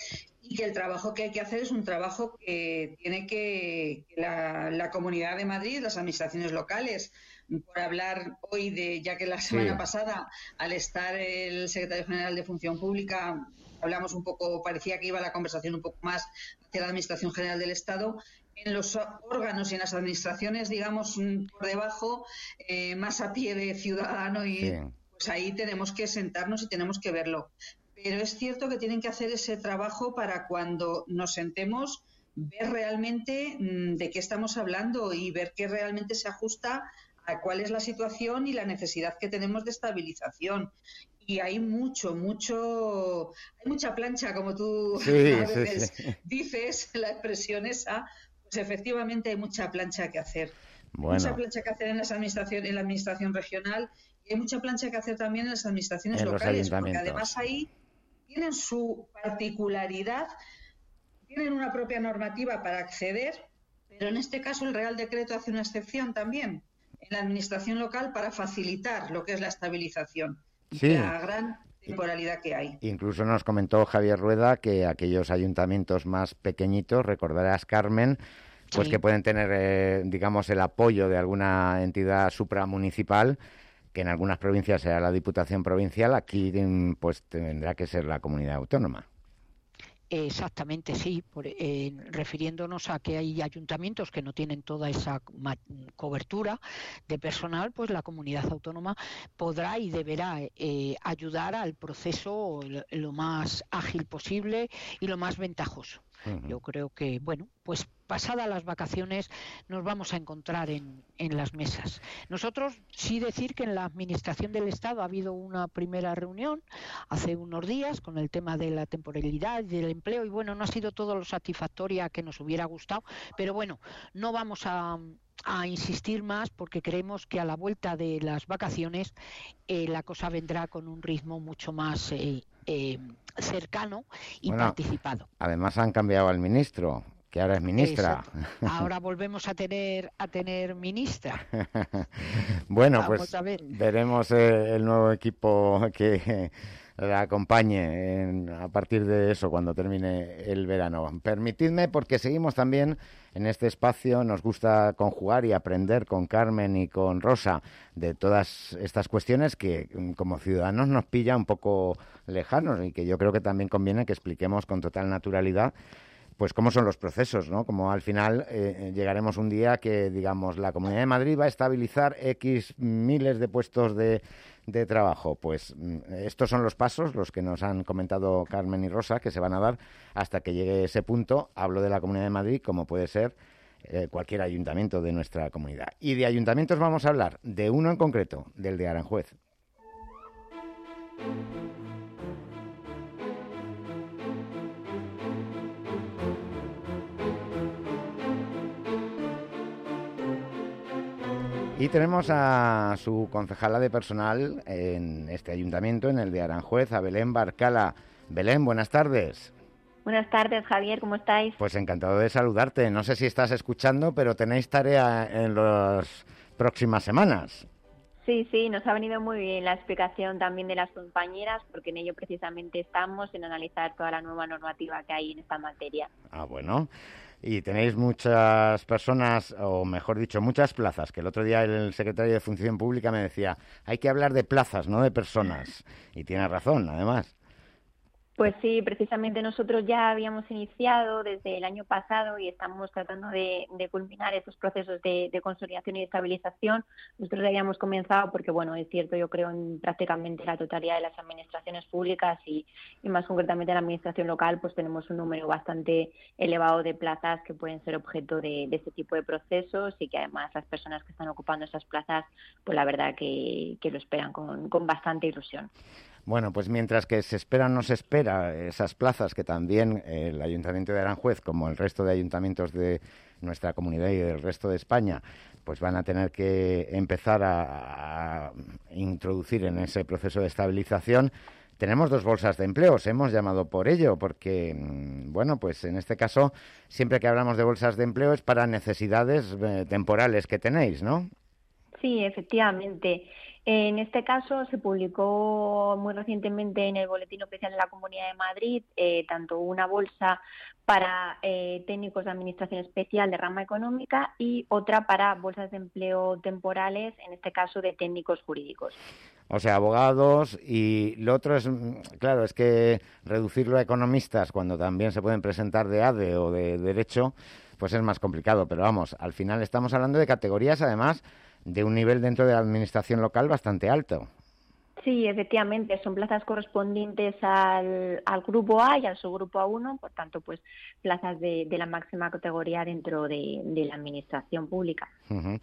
y que el trabajo que hay que hacer es un trabajo que tiene que la, la Comunidad de Madrid, las administraciones locales, por hablar hoy de, ya que la semana sí. pasada, al estar el secretario general de Función Pública, hablamos un poco, parecía que iba la conversación un poco más hacia la Administración General del Estado. En los órganos y en las administraciones, digamos, por debajo, eh, más a pie de ciudadano, y sí. pues ahí tenemos que sentarnos y tenemos que verlo. Pero es cierto que tienen que hacer ese trabajo para cuando nos sentemos, ver realmente mmm, de qué estamos hablando y ver qué realmente se ajusta a cuál es la situación y la necesidad que tenemos de estabilización. Y hay mucho, mucho, hay mucha plancha, como tú sí, a veces sí, sí. dices, la expresión esa. Pues efectivamente hay mucha plancha que hacer. Bueno. Mucha plancha que hacer en las administraciones, en la administración regional, y hay mucha plancha que hacer también en las administraciones en locales, porque además ahí tienen su particularidad, tienen una propia normativa para acceder, pero en este caso el Real Decreto hace una excepción también en la administración local para facilitar lo que es la estabilización. Sí. La gran temporalidad que hay. Incluso nos comentó Javier Rueda que aquellos ayuntamientos más pequeñitos, recordarás, Carmen, pues sí. que pueden tener, eh, digamos, el apoyo de alguna entidad supramunicipal, que en algunas provincias será la Diputación Provincial, aquí pues tendrá que ser la comunidad autónoma. Exactamente, sí, por, eh, refiriéndonos a que hay ayuntamientos que no tienen toda esa cobertura de personal, pues la comunidad autónoma podrá y deberá eh, ayudar al proceso lo más ágil posible y lo más ventajoso. Uh-huh. Yo creo que, bueno, pues pasadas las vacaciones nos vamos a encontrar en, en las mesas. Nosotros sí decir que en la Administración del Estado ha habido una primera reunión hace unos días con el tema de la temporalidad y del empleo, y bueno, no ha sido todo lo satisfactoria que nos hubiera gustado, pero bueno, no vamos a... a insistir más porque creemos que a la vuelta de las vacaciones eh, la cosa vendrá con un ritmo mucho más eh, eh, cercano y bueno, participado. Además han cambiado al ministro, que ahora es ministra. Exacto. Ahora volvemos a tener a tener ministra. Bueno, Vamos pues veremos eh, el nuevo equipo que la acompañe en, a partir de eso cuando termine el verano. Permitidme, porque seguimos también en este espacio, nos gusta conjugar y aprender con Carmen y con Rosa de todas estas cuestiones que como ciudadanos nos pilla un poco lejanos y que yo creo que también conviene que expliquemos con total naturalidad pues cómo son los procesos, ¿no? Como al final eh, llegaremos un día que, digamos, la Comunidad de Madrid va a estabilizar X miles de puestos de, de trabajo. Pues estos son los pasos, los que nos han comentado Carmen y Rosa, que se van a dar hasta que llegue ese punto. Hablo de la Comunidad de Madrid, como puede ser eh, cualquier ayuntamiento de nuestra comunidad. Y de ayuntamientos vamos a hablar de uno en concreto, del de Aranjuez. Y tenemos a su concejala de personal en este ayuntamiento, en el de Aranjuez, a Belén Barcala. Belén, buenas tardes. Buenas tardes, Javier, ¿cómo estáis? Pues encantado de saludarte. No sé si estás escuchando, pero tenéis tarea en las próximas semanas. Sí, sí, nos ha venido muy bien la explicación también de las compañeras, porque en ello precisamente estamos, en analizar toda la nueva normativa que hay en esta materia. Ah, bueno. Y tenéis muchas personas, o mejor dicho, muchas plazas, que el otro día el secretario de Función Pública me decía, hay que hablar de plazas, no de personas. Y tiene razón, además. Pues sí, precisamente nosotros ya habíamos iniciado desde el año pasado y estamos tratando de, de culminar estos procesos de, de consolidación y de estabilización. Nosotros ya habíamos comenzado porque, bueno, es cierto, yo creo en prácticamente la totalidad de las administraciones públicas y, y más concretamente en la administración local, pues tenemos un número bastante elevado de plazas que pueden ser objeto de, de este tipo de procesos y que además las personas que están ocupando esas plazas, pues la verdad que, que lo esperan con, con bastante ilusión. Bueno, pues mientras que se espera o no se espera esas plazas que también el Ayuntamiento de Aranjuez, como el resto de ayuntamientos de nuestra comunidad y del resto de España, pues van a tener que empezar a, a introducir en ese proceso de estabilización. Tenemos dos bolsas de empleos, hemos llamado por ello, porque, bueno, pues en este caso, siempre que hablamos de bolsas de empleo es para necesidades eh, temporales que tenéis, ¿no? Sí, efectivamente. En este caso se publicó muy recientemente en el Boletín Oficial de la Comunidad de Madrid eh, tanto una bolsa para eh, técnicos de Administración Especial de rama económica y otra para bolsas de empleo temporales, en este caso de técnicos jurídicos. O sea, abogados, y lo otro es, claro, es que reducirlo a economistas cuando también se pueden presentar de A D E o de Derecho, pues es más complicado. Pero vamos, al final estamos hablando de categorías, además, de un nivel dentro de la administración local bastante alto. Sí, efectivamente, son plazas correspondientes al, al grupo A y al subgrupo A uno, por tanto, pues plazas de, de la máxima categoría dentro de, de la administración pública. Uh-huh.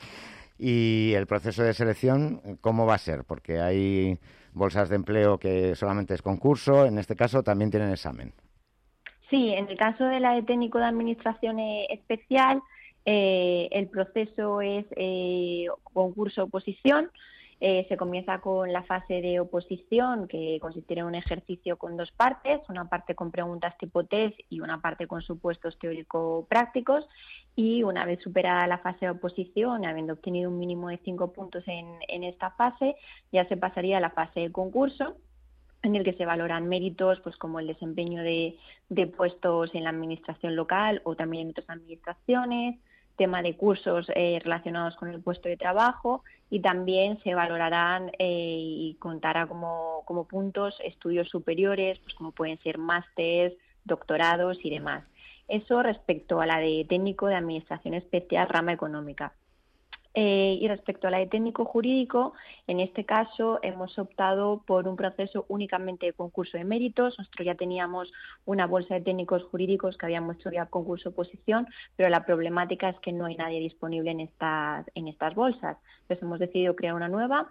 Y el proceso de selección, ¿cómo va a ser? Porque hay bolsas de empleo que solamente es concurso, en este caso también tienen examen. Sí, en el caso de la de técnico de administración especial, Eh, el proceso es eh, concurso-oposición. Eh, se comienza con la fase de oposición, que consistirá en un ejercicio con dos partes, una parte con preguntas tipo test y una parte con supuestos teórico-prácticos. Y una vez superada la fase de oposición, habiendo obtenido un mínimo de cinco puntos en, en esta fase, ya se pasaría a la fase de concurso, en el que se valoran méritos pues como el desempeño de, de puestos en la administración local o también en otras administraciones, tema de cursos eh, relacionados con el puesto de trabajo, y también se valorarán eh, y contará como, como puntos estudios superiores, pues como pueden ser másteres, doctorados y demás. Eso respecto a la de técnico de administración especial rama económica. Eh, y respecto a la de técnico jurídico, en este caso hemos optado por un proceso únicamente de concurso de méritos. Nosotros ya teníamos una bolsa de técnicos jurídicos que habíamos hecho ya concurso oposición, pero la problemática es que no hay nadie disponible en estas, en estas bolsas. Entonces hemos decidido crear una nueva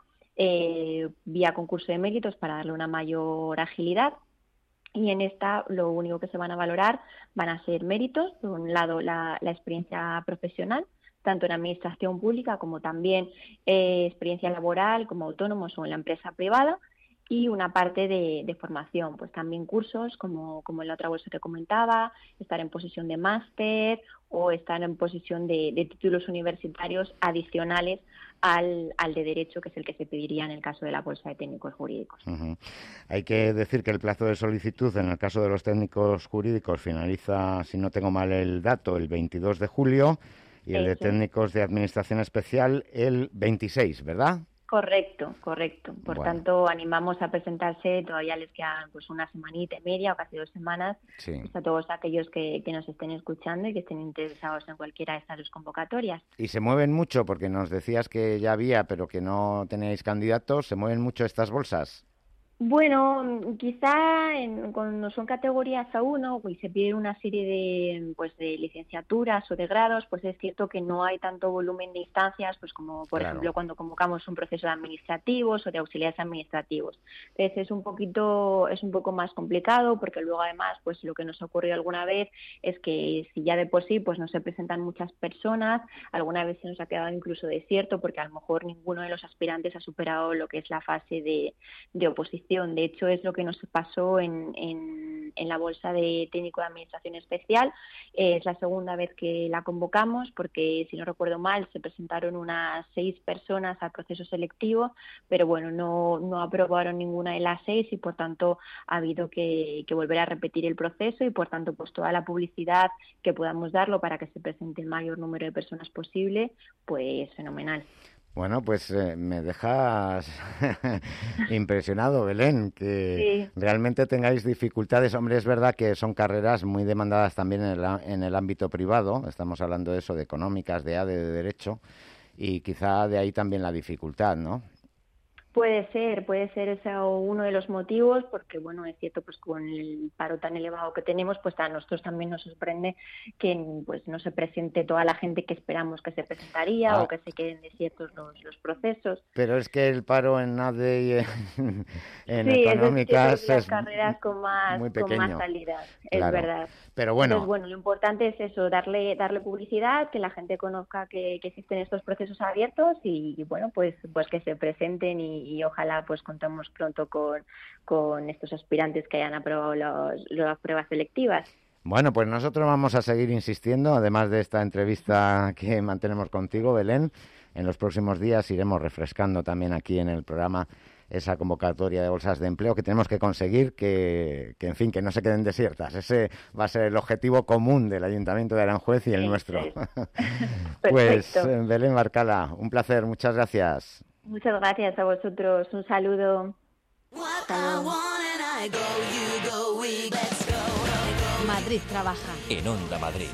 eh, vía concurso de méritos para darle una mayor agilidad. Y en esta lo único que se van a valorar van a ser méritos, por un lado la, la experiencia profesional, tanto en administración pública como también eh, experiencia laboral como autónomos o en la empresa privada, y una parte de, de formación, pues también cursos como, como en la otra bolsa que comentaba, estar en posición de máster o estar en posición de, de títulos universitarios adicionales al, al de Derecho, que es el que se pediría en el caso de la bolsa de técnicos jurídicos. Uh-huh. Hay que decir que el plazo de solicitud en el caso de los técnicos jurídicos finaliza, si no tengo mal el dato, el veintidós de julio, y el de técnicos de administración especial el veintiséis, ¿verdad? Correcto, correcto. Por Bueno. tanto, animamos a presentarse, todavía les quedan pues una semanita y media o casi dos semanas, Sí. pues, a todos aquellos que, que nos estén escuchando y que estén interesados en cualquiera de estas dos convocatorias. Y se mueven mucho, porque nos decías que ya había, pero que no teníais candidatos, ¿se mueven mucho estas bolsas? Bueno, quizá en, cuando son categorías A uno y se pide una serie de, pues, de licenciaturas o de grados, pues es cierto que no hay tanto volumen de instancias, pues como por Claro. ejemplo cuando convocamos un proceso de administrativos o de auxiliares administrativos. Entonces es un poquito, es un poco más complicado, porque luego además, pues lo que nos ha ocurrido alguna vez es que si ya de por sí pues no se presentan muchas personas, alguna vez se nos ha quedado incluso desierto, porque a lo mejor ninguno de los aspirantes ha superado lo que es la fase de, de oposición. De hecho, es lo que nos pasó en, en, en la bolsa de técnico de administración especial. Eh, es la segunda vez que la convocamos, porque si no recuerdo mal se presentaron unas seis personas al proceso selectivo, pero bueno, no, no aprobaron ninguna de las seis y por tanto ha habido que, que volver a repetir el proceso, y por tanto pues toda la publicidad que podamos darlo para que se presente el mayor número de personas posible, pues fenomenal. Bueno, pues eh, me dejas impresionado, Belén, que Sí. realmente tengáis dificultades. Hombre, es verdad que son carreras muy demandadas también en el, á- en el ámbito privado. Estamos hablando de eso, de económicas, de A D E, de Derecho, y quizá de ahí también la dificultad, ¿no? Puede ser, puede ser ese uno de los motivos, porque bueno, es cierto, pues con el paro tan elevado que tenemos, pues a nosotros también nos sorprende que pues no se presente toda la gente que esperamos que se presentaría, Ah. o que se queden desiertos los, los procesos. Pero es que el paro en A D E y en, en sí, económicas es, de las es carreras con más, muy con pequeño. más salidas, es Claro. verdad. Pero bueno, Entonces, bueno, lo importante es eso, darle darle publicidad, que la gente conozca que, que existen estos procesos abiertos y, y, bueno, pues pues que se presenten y, y ojalá pues contemos pronto con, con estos aspirantes que hayan aprobado los, las pruebas selectivas. bueno, pues nosotros vamos a seguir insistiendo, además de esta entrevista que mantenemos contigo, Belén. En los próximos días iremos refrescando también aquí en el programa esa convocatoria de bolsas de empleo que tenemos que conseguir, que, que en fin, que no se queden desiertas. Ese va a ser el objetivo común del Ayuntamiento de Aranjuez y el Sí, nuestro. sí. Pues Perfecto. eh, Belén Barcala, un placer, muchas gracias. Muchas gracias a vosotros, un saludo. Hasta luego. Madrid trabaja. En Onda Madrid.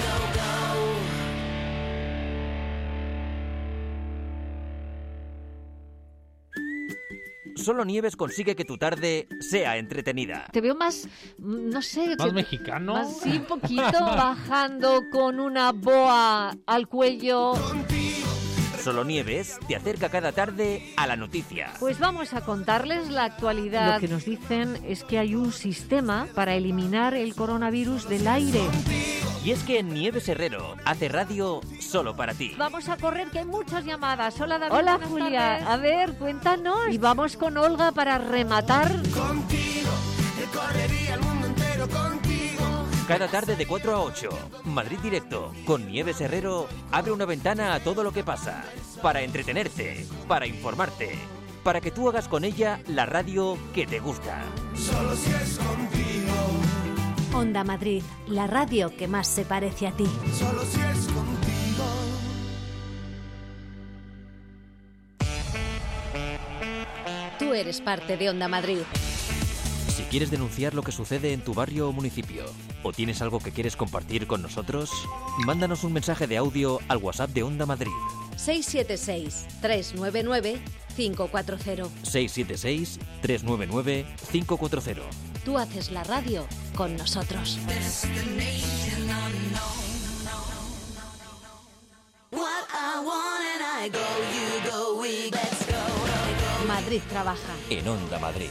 Solo Nieves consigue que tu tarde sea entretenida. Te veo más, mm, no sé... ¿Más que- mexicano? Más, sí, un poquito, bajando con una boa al cuello. Solo Nieves te acerca cada tarde a la noticia. Pues vamos a contarles la actualidad. Lo que nos dicen es que hay un sistema para eliminar el coronavirus del aire. Y es que Nieves Herrero hace radio solo para ti. Vamos a correr, que hay muchas llamadas. Hola, David. Hola, buenas Julia. tardes. A ver, cuéntanos. Y vamos con Olga para rematar. Cada tarde de cuatro a ocho, Madrid Directo, con Nieves Herrero, abre una ventana a todo lo que pasa. Para entretenerte, para informarte, para que tú hagas con ella la radio que te gusta. Solo si es contigo. Onda Madrid, la radio que más se parece a ti. Solo si es contigo. Tú eres parte de Onda Madrid. Si quieres denunciar lo que sucede en tu barrio o municipio, o tienes algo que quieres compartir con nosotros, mándanos un mensaje de audio al WhatsApp de Onda Madrid, seis siete seis, tres nueve nueve, cinco cuatro cero. seis siete seis, tres nueve nueve, cinco cuatro cero. Tú haces la radio con nosotros. Madrid trabaja. En Onda Madrid.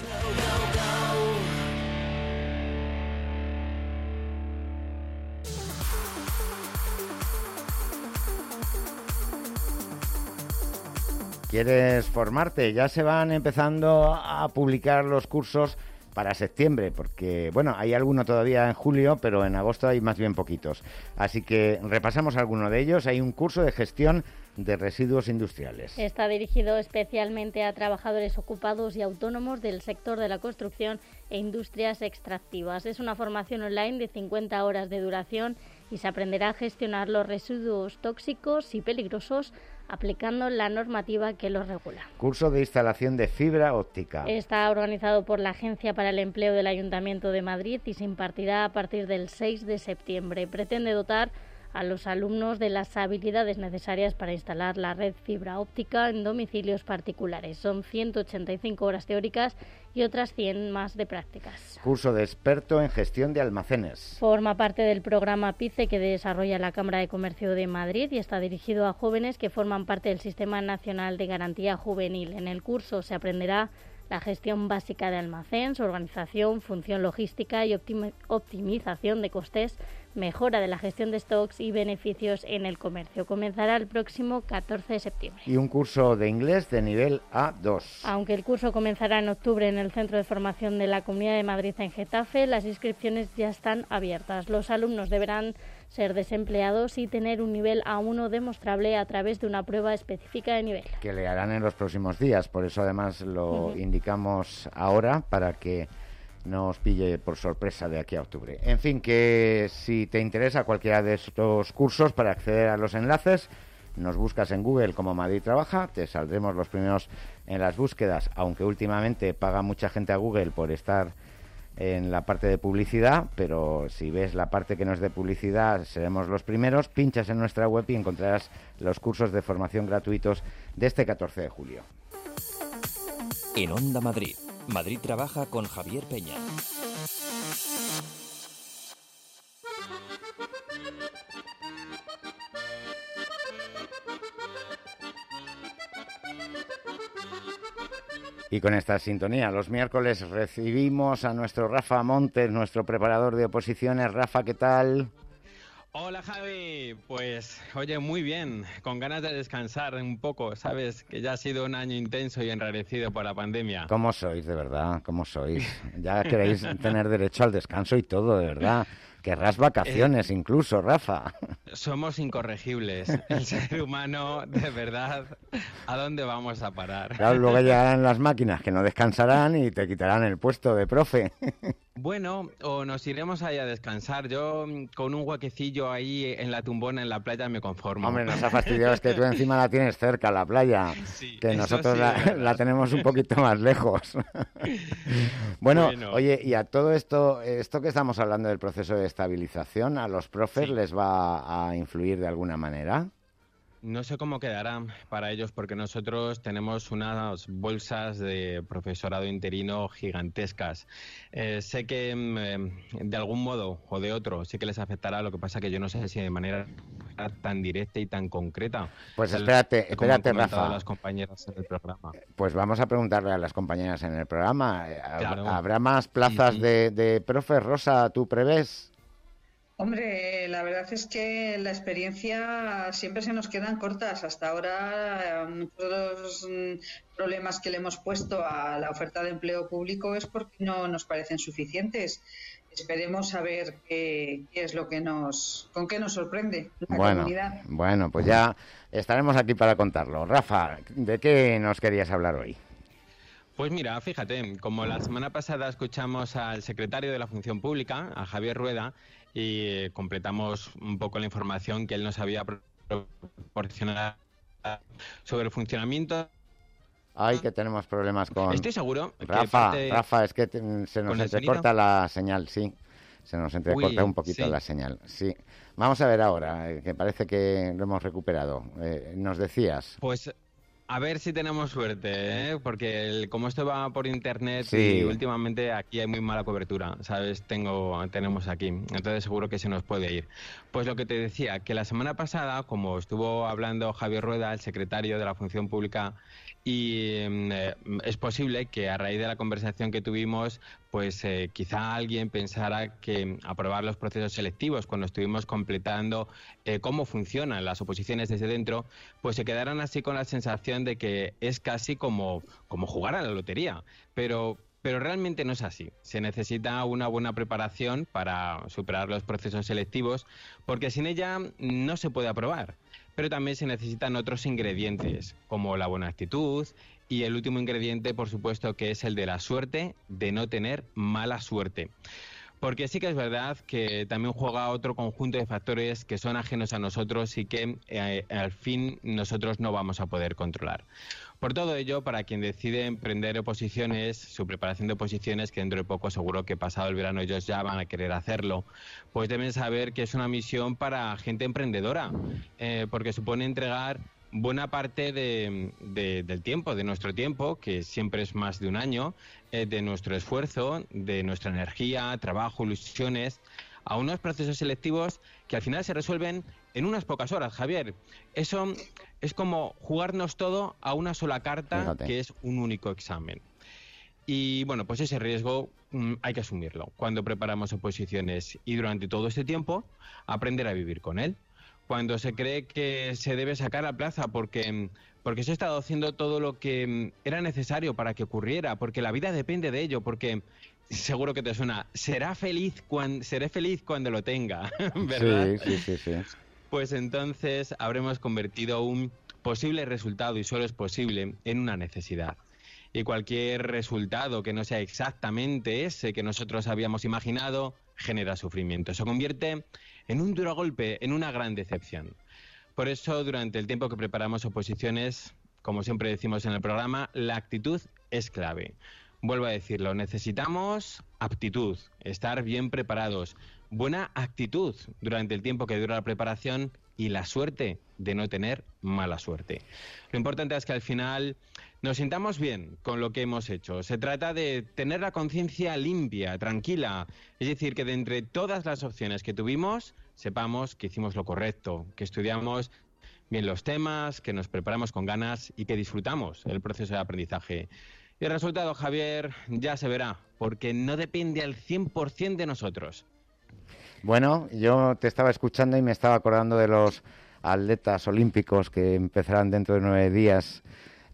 ¿Quieres formarte? Ya se van empezando a publicar los cursos para septiembre, porque, bueno, hay alguno todavía en julio, pero en agosto hay más bien poquitos. Así que repasamos alguno de ellos. Hay un curso de gestión de residuos industriales. Está dirigido especialmente a trabajadores ocupados y autónomos del sector de la construcción e industrias extractivas. Es una formación online de cincuenta horas de duración y se aprenderá a gestionar los residuos tóxicos y peligrosos aplicando la normativa que los regula. Curso de instalación de fibra óptica. Está organizado por la Agencia para el Empleo del Ayuntamiento de Madrid y se impartirá a partir del seis de septiembre. Pretende dotar a los alumnos de las habilidades necesarias para instalar la red fibra óptica en domicilios particulares. Son ciento ochenta y cinco horas teóricas y otras cien más de prácticas. Curso de experto en gestión de almacenes. Forma parte del programa PICE que desarrolla la Cámara de Comercio de Madrid y está dirigido a jóvenes que forman parte del Sistema Nacional de Garantía Juvenil. En el curso se aprenderá la gestión básica de almacén, su organización, función logística y optim- optimización de costes, mejora de la gestión de stocks y beneficios en el comercio. Comenzará el próximo catorce de septiembre. Y un curso de inglés de nivel A dos. Aunque el curso comenzará en octubre en el Centro de Formación de la Comunidad de Madrid en Getafe, las inscripciones ya están abiertas. Los alumnos deberán ser desempleados y tener un nivel A uno demostrable a través de una prueba específica de nivel. Que le harán en los próximos días, por eso además lo uh-huh. indicamos ahora para que no os pille por sorpresa de aquí a octubre. En fin, que si te interesa cualquiera de estos cursos, para acceder a los enlaces, nos buscas en Google como Madrid Trabaja, te saldremos los primeros en las búsquedas, aunque últimamente paga mucha gente a Google por estar en la parte de publicidad, pero si ves la parte que no es de publicidad, seremos los primeros. Pinchas en nuestra web y encontrarás los cursos de formación gratuitos de este catorce de julio. En Onda Madrid, Madrid Trabaja con Javier Peña. Y con esta sintonía, los miércoles recibimos a nuestro Rafa Montes, nuestro preparador de oposiciones. Rafa, ¿qué tal? Hola Javi, pues oye, muy bien, con ganas de descansar un poco, sabes que ya ha sido un año intenso y enrarecido por la pandemia. ¿Cómo sois, de verdad? ¿Cómo sois? Ya queréis tener derecho al descanso y todo, de verdad. Querrás vacaciones eh, incluso, Rafa. Somos incorregibles. El ser humano, de verdad, ¿a dónde vamos a parar? Claro, luego llegarán las máquinas que no descansarán y te quitarán el puesto de profe. Bueno, o nos iremos ahí a descansar. Yo con un huequecillo ahí en la tumbona, en la playa, me conformo. Hombre, nos ha fastidiado, es que tú encima la tienes cerca, la playa, sí, que nosotros sí, la, la tenemos un poquito más lejos. bueno, bueno, oye, y a todo esto, esto que estamos hablando del proceso de estabilización, ¿a los profes sí. les va a influir de alguna manera? No sé cómo quedará para ellos, porque nosotros tenemos unas bolsas de profesorado interino gigantescas. Eh, sé que eh, de algún modo o de otro sí que les afectará, lo que pasa que yo no sé si de manera tan directa y tan concreta. Pues espérate, espérate, Rafa. Las compañeras en el programa. Pues vamos a preguntarle a las compañeras en el programa. Claro. ¿Habrá más plazas sí. de, de profes, Rosa, tú prevés? Hombre, la verdad es que la experiencia siempre se nos quedan cortas. Hasta ahora muchos de los problemas que le hemos puesto a la oferta de empleo público es porque no nos parecen suficientes. Esperemos a ver qué, qué es lo que nos, con qué nos sorprende la bueno, comunidad. Bueno, pues ya estaremos aquí para contarlo. Rafa, ¿de qué nos querías hablar hoy? Pues mira, fíjate, como la semana pasada escuchamos al secretario de la Función Pública, a Javier Rueda, y completamos un poco la información que él nos había proporcionado sobre el funcionamiento. Ay, que tenemos problemas con... Estoy seguro... Rafa, que parte... Rafa, es que te, se nos entrecorta la señal, sí. Se nos entrecorta Uy, un poquito sí. la señal. Sí. Vamos a ver ahora, eh, que parece que lo hemos recuperado. Eh, nos decías. Pues a ver si tenemos suerte, ¿eh? Porque el, como esto va por internet Sí. y últimamente aquí hay muy mala cobertura, ¿sabes? Tengo, tenemos aquí, entonces seguro que se nos puede ir. Pues lo que te decía, que la semana pasada, como estuvo hablando Javier Rueda, el secretario de la Función Pública, y eh, es posible que a raíz de la conversación que tuvimos, pues eh, quizá alguien pensara que aprobar los procesos selectivos, cuando estuvimos completando eh, cómo funcionan las oposiciones desde dentro, pues se quedaran así con la sensación de que es casi como, como jugar a la lotería. Pero Pero realmente no es así. Se necesita una buena preparación para superar los procesos selectivos, porque sin ella no se puede aprobar. Pero también se necesitan otros ingredientes, como la buena actitud y el último ingrediente, por supuesto, que es el de la suerte, de no tener mala suerte. Porque sí que es verdad que también juega otro conjunto de factores que son ajenos a nosotros y que eh, al fin nosotros no vamos a poder controlar. Por todo ello, para quien decide emprender oposiciones, su preparación de oposiciones, que dentro de poco seguro que pasado el verano ellos ya van a querer hacerlo, pues deben saber que es una misión para gente emprendedora, eh, porque supone entregar buena parte de, de, del tiempo, de nuestro tiempo, que siempre es más de un año, eh, de nuestro esfuerzo, de nuestra energía, trabajo, ilusiones, a unos procesos selectivos que al final se resuelven en unas pocas horas, Javier. Eso es como jugarnos todo a una sola carta, Fíjate. que es un único examen. Y bueno, pues ese riesgo mmm, hay que asumirlo cuando preparamos oposiciones y durante todo este tiempo aprender a vivir con él. Cuando se cree que se debe sacar a plaza porque, porque se ha estado haciendo todo lo que era necesario para que ocurriera, porque la vida depende de ello, porque seguro que te suena, será feliz cuando, seré feliz cuando lo tenga, ¿verdad? Sí, sí, sí, sí. Pues entonces habremos convertido un posible resultado, y solo es posible, en una necesidad. Y cualquier resultado que no sea exactamente ese que nosotros habíamos imaginado genera sufrimiento. Se convierte en un duro golpe, en una gran decepción. Por eso, durante el tiempo que preparamos oposiciones, como siempre decimos en el programa, la actitud es clave. Vuelvo a decirlo, necesitamos aptitud, estar bien preparados, buena actitud durante el tiempo que dura la preparación y la suerte de no tener mala suerte. Lo importante es que al final nos sintamos bien con lo que hemos hecho. Se trata de tener la conciencia limpia, tranquila, es decir, que de entre todas las opciones que tuvimos, sepamos que hicimos lo correcto, que estudiamos bien los temas, que nos preparamos con ganas y que disfrutamos el proceso de aprendizaje. Y el resultado, Javier, ya se verá, porque no depende al cien por ciento de nosotros. Bueno, yo te estaba escuchando y me estaba acordando de los atletas olímpicos que empezarán dentro de nueve días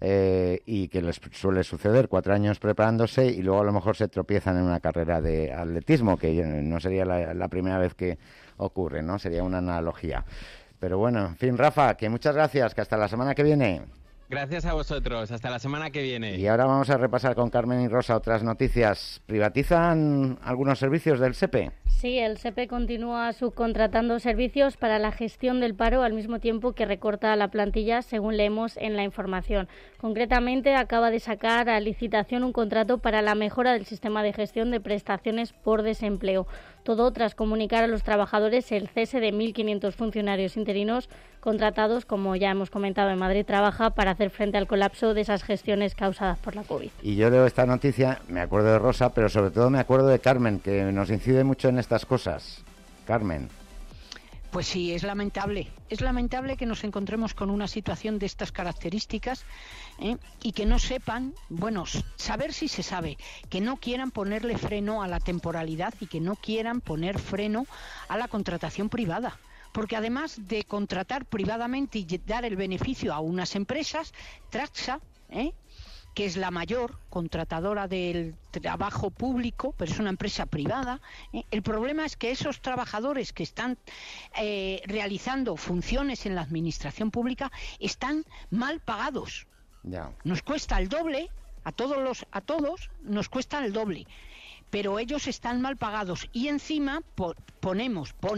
eh, y que les suele suceder, cuatro años preparándose y luego a lo mejor se tropiezan en una carrera de atletismo, que no sería la, la primera vez que ocurre, ¿no? Sería una analogía. Pero bueno, en fin, Rafa, que muchas gracias, que hasta la semana que viene. Gracias a vosotros, hasta la semana que viene. Y ahora vamos a repasar con Carmen y Rosa otras noticias. ¿Privatizan algunos servicios del SEPE? Sí, el SEPE continúa subcontratando servicios para la gestión del paro al mismo tiempo que recorta la plantilla, según leemos en la información. Concretamente, acaba de sacar a licitación un contrato para la mejora del sistema de gestión de prestaciones por desempleo. Todo tras comunicar a los trabajadores el cese de mil quinientos funcionarios interinos contratados, como ya hemos comentado en Madrid Trabaja, para hacer frente al colapso de esas gestiones causadas por la COVID. Y yo leo esta noticia, me acuerdo de Rosa, pero sobre todo me acuerdo de Carmen, que nos incide mucho en estas cosas. Carmen. Pues sí, es lamentable. Es lamentable que nos encontremos con una situación de estas características ¿eh? y que no sepan, bueno, saber si se sabe, que no quieran ponerle freno a la temporalidad y que no quieran poner freno a la contratación privada. Porque además de contratar privadamente y dar el beneficio a unas empresas, Traxa, ¿eh? que es la mayor contratadora del trabajo público, pero es una empresa privada. ¿eh? El problema es que esos trabajadores que están eh, realizando funciones en la administración pública están mal pagados. Ya. Nos cuesta el doble, a todos los, a todos nos cuesta el doble, pero ellos están mal pagados y encima po- ponemos, ponen,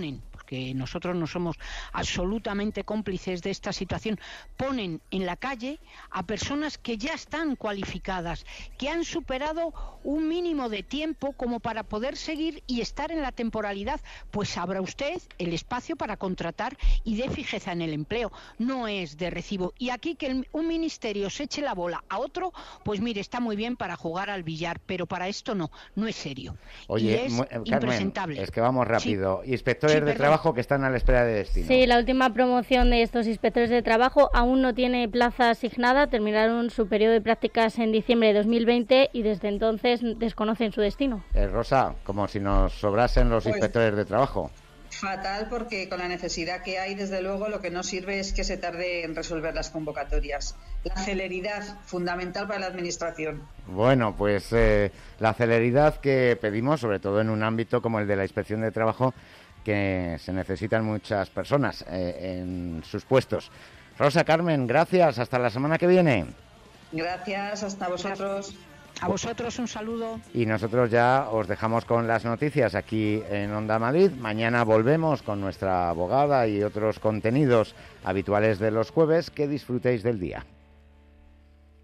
que nosotros no somos absolutamente cómplices de esta situación, ponen en la calle a personas que ya están cualificadas, que han superado un mínimo de tiempo como para poder seguir y estar en la temporalidad, pues abra usted el espacio para contratar y dé fijeza en el empleo. No es de recibo. Y aquí que el, un ministerio se eche la bola a otro, pues mire, está muy bien para jugar al billar, pero para esto no, no es serio. Oye, y es muy, Carmen, impresentable. Es que vamos rápido. Sí. Inspectores sí, de trabajo que están a la espera de destino. Sí, la última promoción de estos inspectores de trabajo aún no tiene plaza asignada. Terminaron su periodo de prácticas en diciembre de dos mil veinte y desde entonces desconocen su destino. Eh, Rosa, como si nos sobrasen los pues, inspectores de trabajo. Fatal, porque con la necesidad que hay, desde luego, lo que no sirve es que se tarde en resolver las convocatorias. La celeridad, fundamental para la Administración. Bueno, pues eh, la celeridad que pedimos, sobre todo en un ámbito como el de la Inspección de Trabajo, que se necesitan muchas personas eh, en sus puestos. Rosa, Carmen, gracias. Hasta la semana que viene. Gracias, hasta vosotros. A vosotros un saludo. Y nosotros ya os dejamos con las noticias aquí en Onda Madrid. Mañana volvemos con nuestra abogada y otros contenidos habituales de los jueves. Que disfrutéis del día.